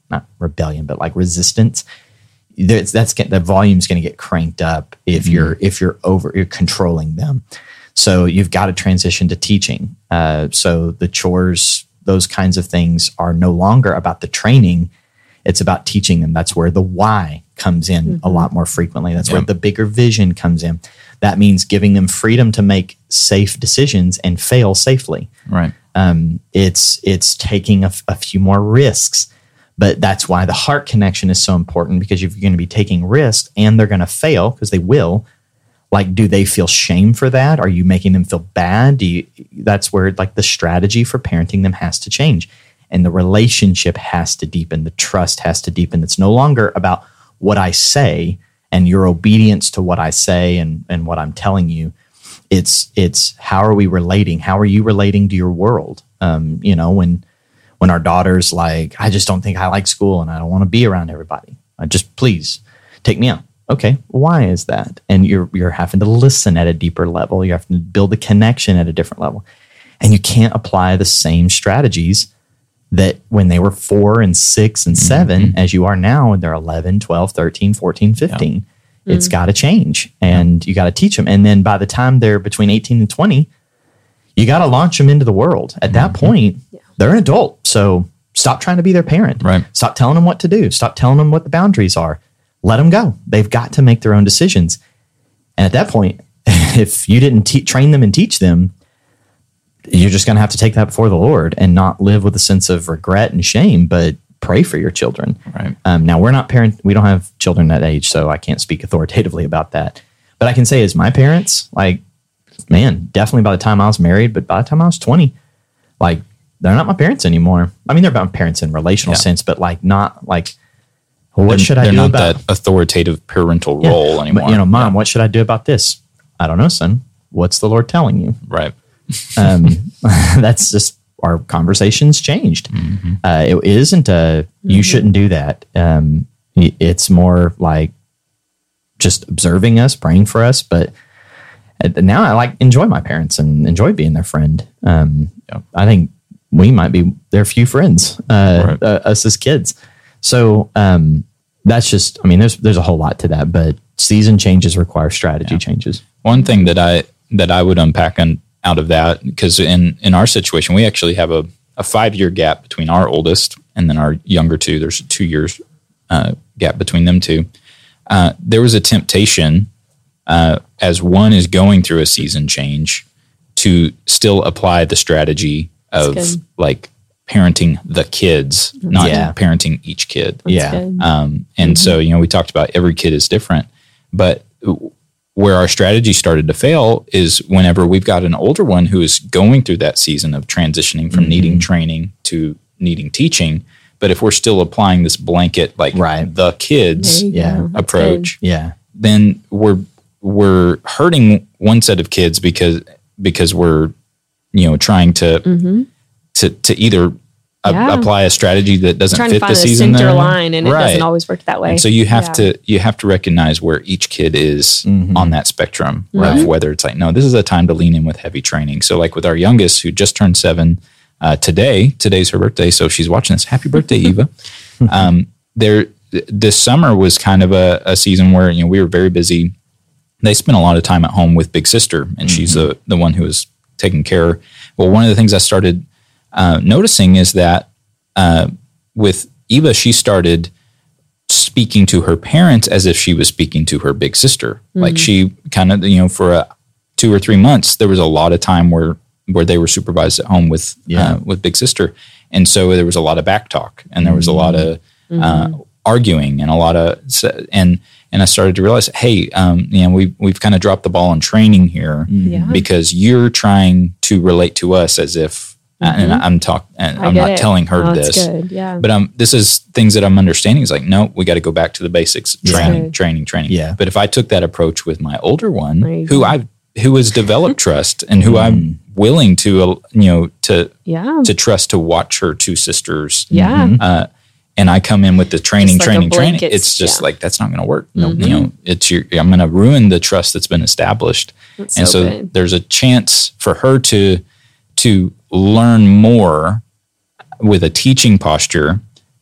not rebellion, but like resistance, that's, that's the volume's going to get cranked up if mm-hmm. you're if you're over you're controlling them. So you've got to transition to teaching. Uh, so the chores, those kinds of things, are no longer about the training. It's about teaching them. That's where the why comes in mm-hmm. a lot more frequently. That's yeah. where the bigger vision comes in. That means giving them freedom to make safe decisions and fail safely. Right. Um, it's it's taking a, a few more risks. But that's why the heart connection is so important, because if you're going to be taking risks and they're going to fail, because they will, like, do they feel shame for that? Are you making them feel bad? Do you, that's where like the strategy for parenting them has to change. And the relationship has to deepen. The trust has to deepen. It's no longer about what I say and your obedience to what I say and, and what I'm telling you. It's it's how are we relating? How are you relating to your world? Um, you know, when when our daughter's like, I just don't think I like school and I don't want to be around everybody. I just, please take me out. Okay, why is that? And you're you're having to listen at a deeper level. You have to build a connection at a different level. And you can't apply the same strategies that when they were four and six and seven, mm-hmm. as you are now, when they're eleven, twelve, thirteen, fourteen, fifteen. Yeah. It's mm-hmm. got to change, and yeah. you got to teach them. And then by the time they're between eighteen and twenty, you got to launch them into the world. At that mm-hmm. point, yeah. they're an adult. So stop trying to be their parent. Right. Stop telling them what to do. Stop telling them what the boundaries are. Let them go. They've got to make their own decisions. And at that point, if you didn't te- train them and teach them, you're just going to have to take that before the Lord and not live with a sense of regret and shame, but pray for your children. Right. Um, now, we're not parent. We don't have children that age, so I can't speak authoritatively about that. But I can say as my parents, like, man, definitely by the time I was married, but by the time I was twenty, like, they're not my parents anymore. I mean, they're my parents in relational yeah. sense, but like not like, well, what they're, should I they're do not about that authoritative parental yeah. role anymore? But, you know, Mom, yeah. what should I do about this? I don't know, son. What's the Lord telling you? Right. um, that's just, our conversations changed. Mm-hmm. Uh, it isn't a, you mm-hmm. shouldn't do that. Um, it's more like just observing us, praying for us. But now I like enjoy my parents and enjoy being their friend. Um, yeah. I think we might be their few friends, uh, right. uh, us as kids. So um, that's just, I mean, there's there's a whole lot to that, but season changes require strategy yeah. changes. One thing that I that I would unpack on, out of that, because in, in our situation, we actually have a, a five-year gap between our oldest and then our younger two. There's a two years uh, gap between them two. Uh, there was a temptation uh, as one is going through a season change to still apply the strategy of like parenting the kids, not yeah. parenting each kid. That's yeah. good. Um, and mm-hmm. so, you know, we talked about every kid is different, but where our strategy started to fail is whenever we've got an older one who is going through that season of transitioning from mm-hmm. needing training to needing teaching. But if we're still applying this blanket, like right. the kids yeah. approach, yeah. then we're, we're hurting one set of kids because, because we're, you know, trying to, mm-hmm. to, to either yeah. a, apply a strategy that doesn't trying fit to find the a season center there. line, and right. it doesn't always work that way. And so you have yeah. to you have to recognize where each kid is mm-hmm. on that spectrum right. of whether it's like, no, this is a time to lean in with heavy training. So like with our youngest who just turned seven uh, today, today's her birthday, so she's watching this. Happy birthday, Eva! um, there, this summer was kind of a, a season where you know we were very busy. They spent a lot of time at home with Big Sister, and mm-hmm. she's the the one who was taking care. Well, one of the things I started uh, noticing is that. Uh, with Eva, she started speaking to her parents as if she was speaking to her big sister. Mm-hmm. Like she kind of, you know, for a, two or three months, there was a lot of time where, where they were supervised at home with, yeah. uh, with big sister. And so there was a lot of back talk and there was a lot of mm-hmm. uh, arguing and a lot of, and, and I started to realize, hey, um, you know, we, we've kind of dropped the ball on training here yeah. because you're trying to relate to us as if, Mm-hmm. and I'm talking, and I'm not it. telling her oh, this, good. Yeah. but um, this is things that I'm understanding. Is like, no, we got to go back to the basics, training, yeah. training, training. Yeah. But if I took that approach with my older one, who I who has developed trust and who mm. I'm willing to, uh, you know, to yeah. to trust to watch her two sisters, yeah. Uh, and I come in with the training, like training, training. It's just yeah. like that's not going to work. Mm-hmm. You know, it's your. I'm going to ruin the trust that's been established, that's and so, so good. there's a chance for her to to learn more with a teaching posture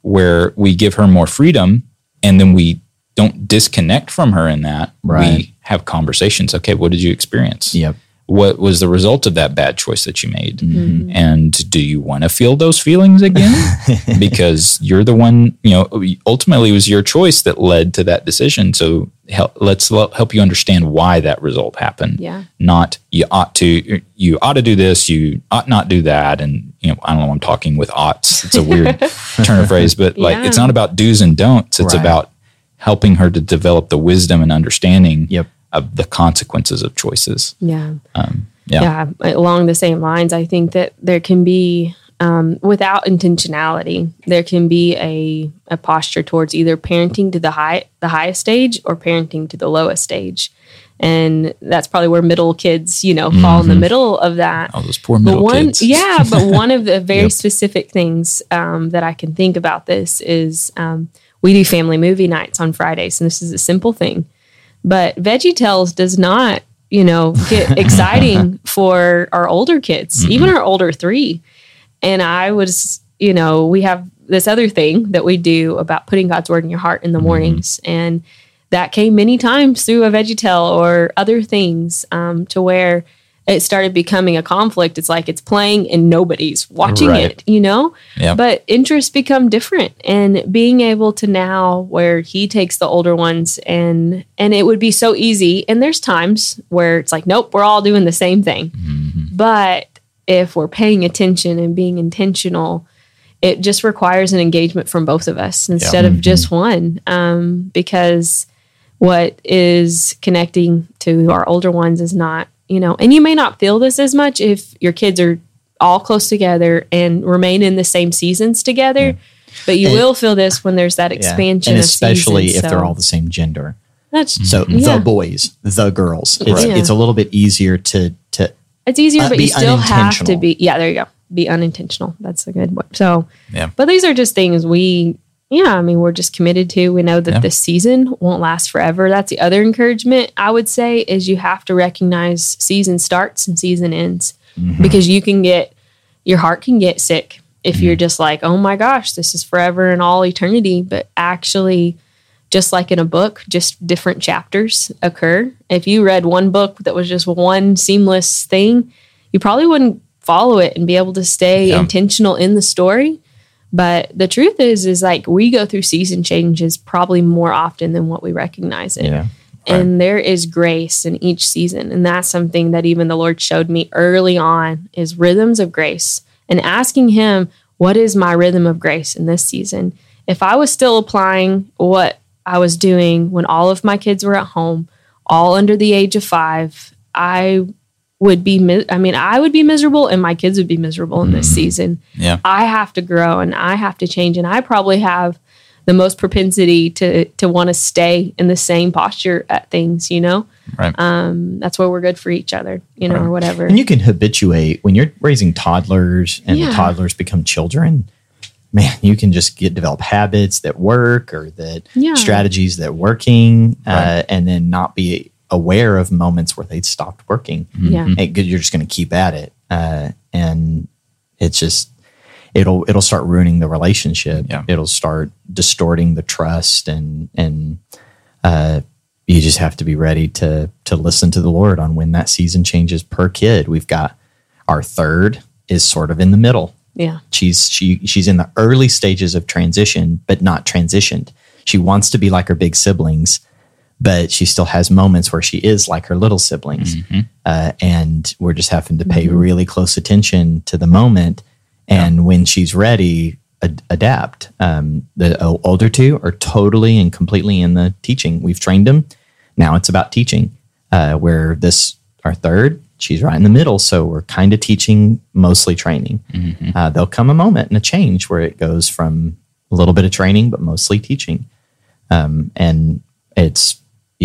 where we give her more freedom and then we don't disconnect from her in that. Right. We have conversations. Okay, what did you experience? Yep. What was the result of that bad choice that you made? Mm-hmm. And do you want to feel those feelings again? Because you're the one, you know, ultimately it was your choice that led to that decision. So help, let's l- help you understand why that result happened. Yeah. Not you ought to, you ought to do this, you ought not do that. And, you know, I don't know, I'm talking with oughts. It's a weird turn of phrase, but like, Yeah. it's not about do's and don'ts. It's Right. about helping her to develop the wisdom and understanding Yep. of the consequences of choices. Yeah. Um, yeah. Yeah. Along the same lines, I think that there can be, um, without intentionality, there can be a, a posture towards either parenting to the high, the highest stage or parenting to the lowest stage. And that's probably where middle kids, you know, fall in the middle of that. Oh, those poor But middle one, kids. yeah, but one of the very Yep. specific things um, that I can think about this is um, we do family movie nights on Fridays, and this is a simple thing. But VeggieTales does not, you know, get exciting for our older kids, mm-hmm. even our older three. And I was, you know, we have this other thing that we do about putting God's word in your heart in the mornings. Mm-hmm. And that came many times through a VeggieTale or other things um, to where it started becoming a conflict. It's like it's playing and nobody's watching Right. it, you know? Yep. But interests become different. And being able to now where he takes the older ones and and it would be so easy. And there's times where it's like, nope, we're all doing the same thing. Mm-hmm. But if we're paying attention and being intentional, it just requires an engagement from both of us instead Yeah. of just one. Um, because what is connecting to our older ones is not, you know, and you may not feel this as much if your kids are all close together and remain in the same seasons together, yeah. but you and, will feel this when there's that expansion yeah. and of especially seasons, if so. they're all the same gender. That's so yeah. the boys, the girls. It's, right. it's a little bit easier to to. It's easier, uh, but you still have to be. Yeah, there you go. Be unintentional. That's a good word. So, yeah. But these are just things we. Yeah, I mean, we're just committed to. We know that yeah. this season won't last forever. That's the other encouragement I would say is you have to recognize season starts and season ends mm-hmm. because you can get, your heart can get sick if mm-hmm. you're just like, oh my gosh, this is forever and all eternity. But actually, just like in a book, just different chapters occur. If you read one book that was just one seamless thing, you probably wouldn't follow it and be able to stay yeah. intentional in the story. But the truth is, is like we go through season changes probably more often than what we recognize it. Yeah, and right. there is grace in each season. And that's something that even the Lord showed me early on is rhythms of grace and asking him, what is my rhythm of grace in this season? If I was still applying what I was doing when all of my kids were at home, all under the age of five, I would be, I mean, I would be miserable and my kids would be miserable in this mm. season. Yeah. I have to grow and I have to change. And I probably have the most propensity to, to want to stay in the same posture at things, you know? Right. Um, that's where we're good for each other, you know, right. or whatever. And you can habituate when you're raising toddlers and yeah. the toddlers become children. Man, you can just get develop habits that work or that yeah. strategies that working right. uh, and then not be aware of moments where they stopped working. Yeah. It, you're just going to keep at it. Uh, and it's just, it'll, it'll start ruining the relationship. Yeah. It'll start distorting the trust and, and, uh, you just have to be ready to, to listen to the Lord on when that season changes per kid. We've got our third is sort of in the middle. Yeah. She's, she, she's in the early stages of transition, but not transitioned. She wants to be like her big siblings, but she still has moments where she is like her little siblings. Mm-hmm. Uh, and we're just having to pay mm-hmm. really close attention to the moment. And yeah. when she's ready, ad- adapt. Um, the uh, older two are totally and completely in the teaching. We've trained them. Now it's about teaching, uh, where this, our third, she's right in the middle. So we're kind of teaching, mostly training. Mm-hmm. Uh, there'll come a moment and a change where it goes from a little bit of training, but mostly teaching. Um, and it's,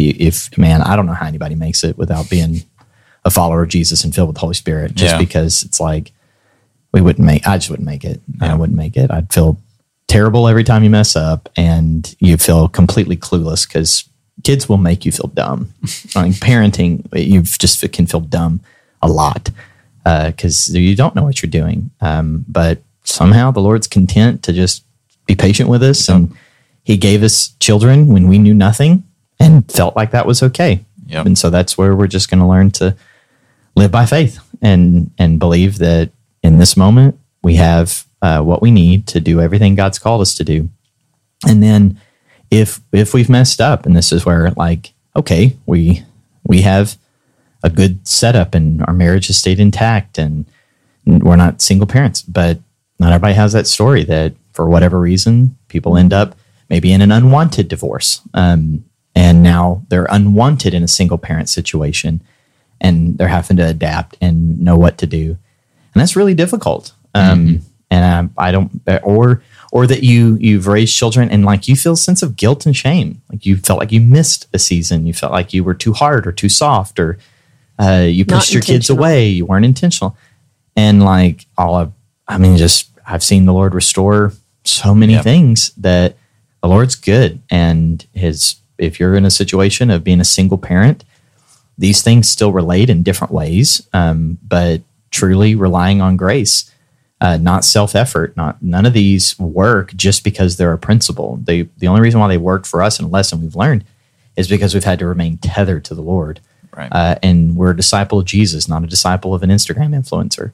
if man, I don't know how anybody makes it without being a follower of Jesus and filled with the Holy Spirit, just yeah. because it's like, we wouldn't make, I just wouldn't make it. Yeah. I wouldn't make it. I'd feel terrible every time you mess up and you feel completely clueless because kids will make you feel dumb. I mean, parenting, you just can feel dumb a lot because uh, you don't know what you're doing. Um, but somehow the Lord's content to just be patient with us. And he gave us children when we knew nothing and felt like that was okay. Yep. And so that's where we're just going to learn to live by faith and, and believe that in this moment we have uh, what we need to do everything God's called us to do. And then if, if we've messed up, and this is where like, okay, we, we have a good setup and our marriage has stayed intact and we're not single parents, but not everybody has that story that for whatever reason, people end up maybe in an unwanted divorce. Um, and now they're unwanted in a single parent situation and they're having to adapt and know what to do. And that's really difficult. Um, mm-hmm. And I, I don't, or, or that you, you've raised children and like you feel a sense of guilt and shame. Like you felt like you missed a season. You felt like you were too hard or too soft or uh, you pushed your kids away. You weren't intentional. And like all of, I mean, just, I've seen the Lord restore so many yep. things that the Lord's good. And his, if you're in a situation of being a single parent, these things still relate in different ways. Um, but truly relying on grace, uh, not self-effort, not, none of these work just because they're a principle. They, the only reason why they worked for us and a lesson we've learned is because we've had to remain tethered to the Lord. Right. Uh, and we're a disciple of Jesus, not a disciple of an Instagram influencer.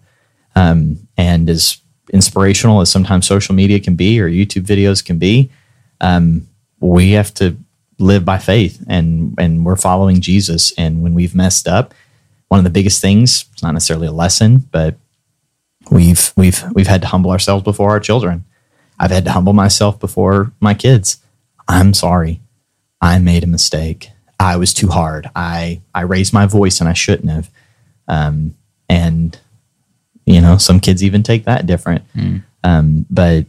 Um, and as inspirational as sometimes social media can be or YouTube videos can be, um, we have to live by faith and, and we're following Jesus. And when we've messed up, one of the biggest things, it's not necessarily a lesson, but we've, we've, we've had to humble ourselves before our children. I've had to humble myself before my kids. I'm sorry. I made a mistake. I was too hard. I, I raised my voice and I shouldn't have. Um, and you know, some kids even take that different. Mm. Um, but,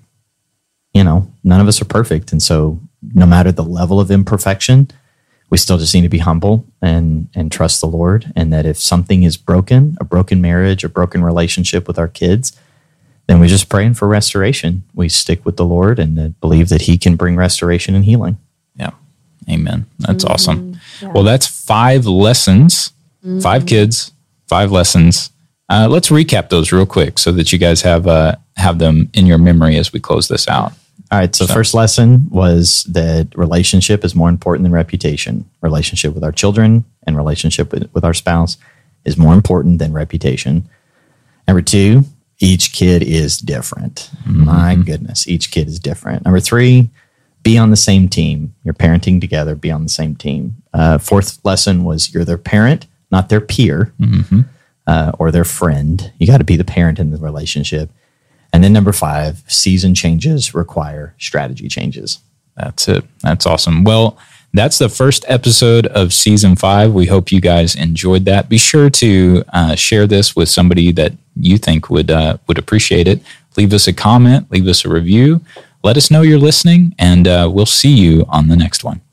you know, none of us are perfect. And so no matter the level of imperfection, we still just need to be humble and, and trust the Lord. And that if something is broken, a broken marriage, a broken relationship with our kids, then we're just praying for restoration. We stick with the Lord and believe that he can bring restoration and healing. Yeah. Amen. That's mm-hmm. awesome. Yeah. Well, that's five lessons, mm-hmm. five kids, five lessons. Uh, let's recap those real quick so that you guys have uh, have them in your memory as we close this out. All right. So, so first lesson was that relationship is more important than reputation. Relationship with our children and relationship with, with our spouse is more important than reputation. Number two, each kid is different. Mm-hmm. My goodness, each kid is different. Number three, be on the same team. You're parenting together, be on the same team. Uh, fourth lesson was you're their parent, not their peer. Mm-hmm. Uh, or their friend. You got to be the parent in the relationship. And then number five, season changes require strategy changes. That's it. That's awesome. Well, that's the first episode of season five. We hope you guys enjoyed that. Be sure to uh, share this with somebody that you think would uh, would appreciate it. Leave us a comment. Leave us a review. Let us know you're listening, and uh, we'll see you on the next one.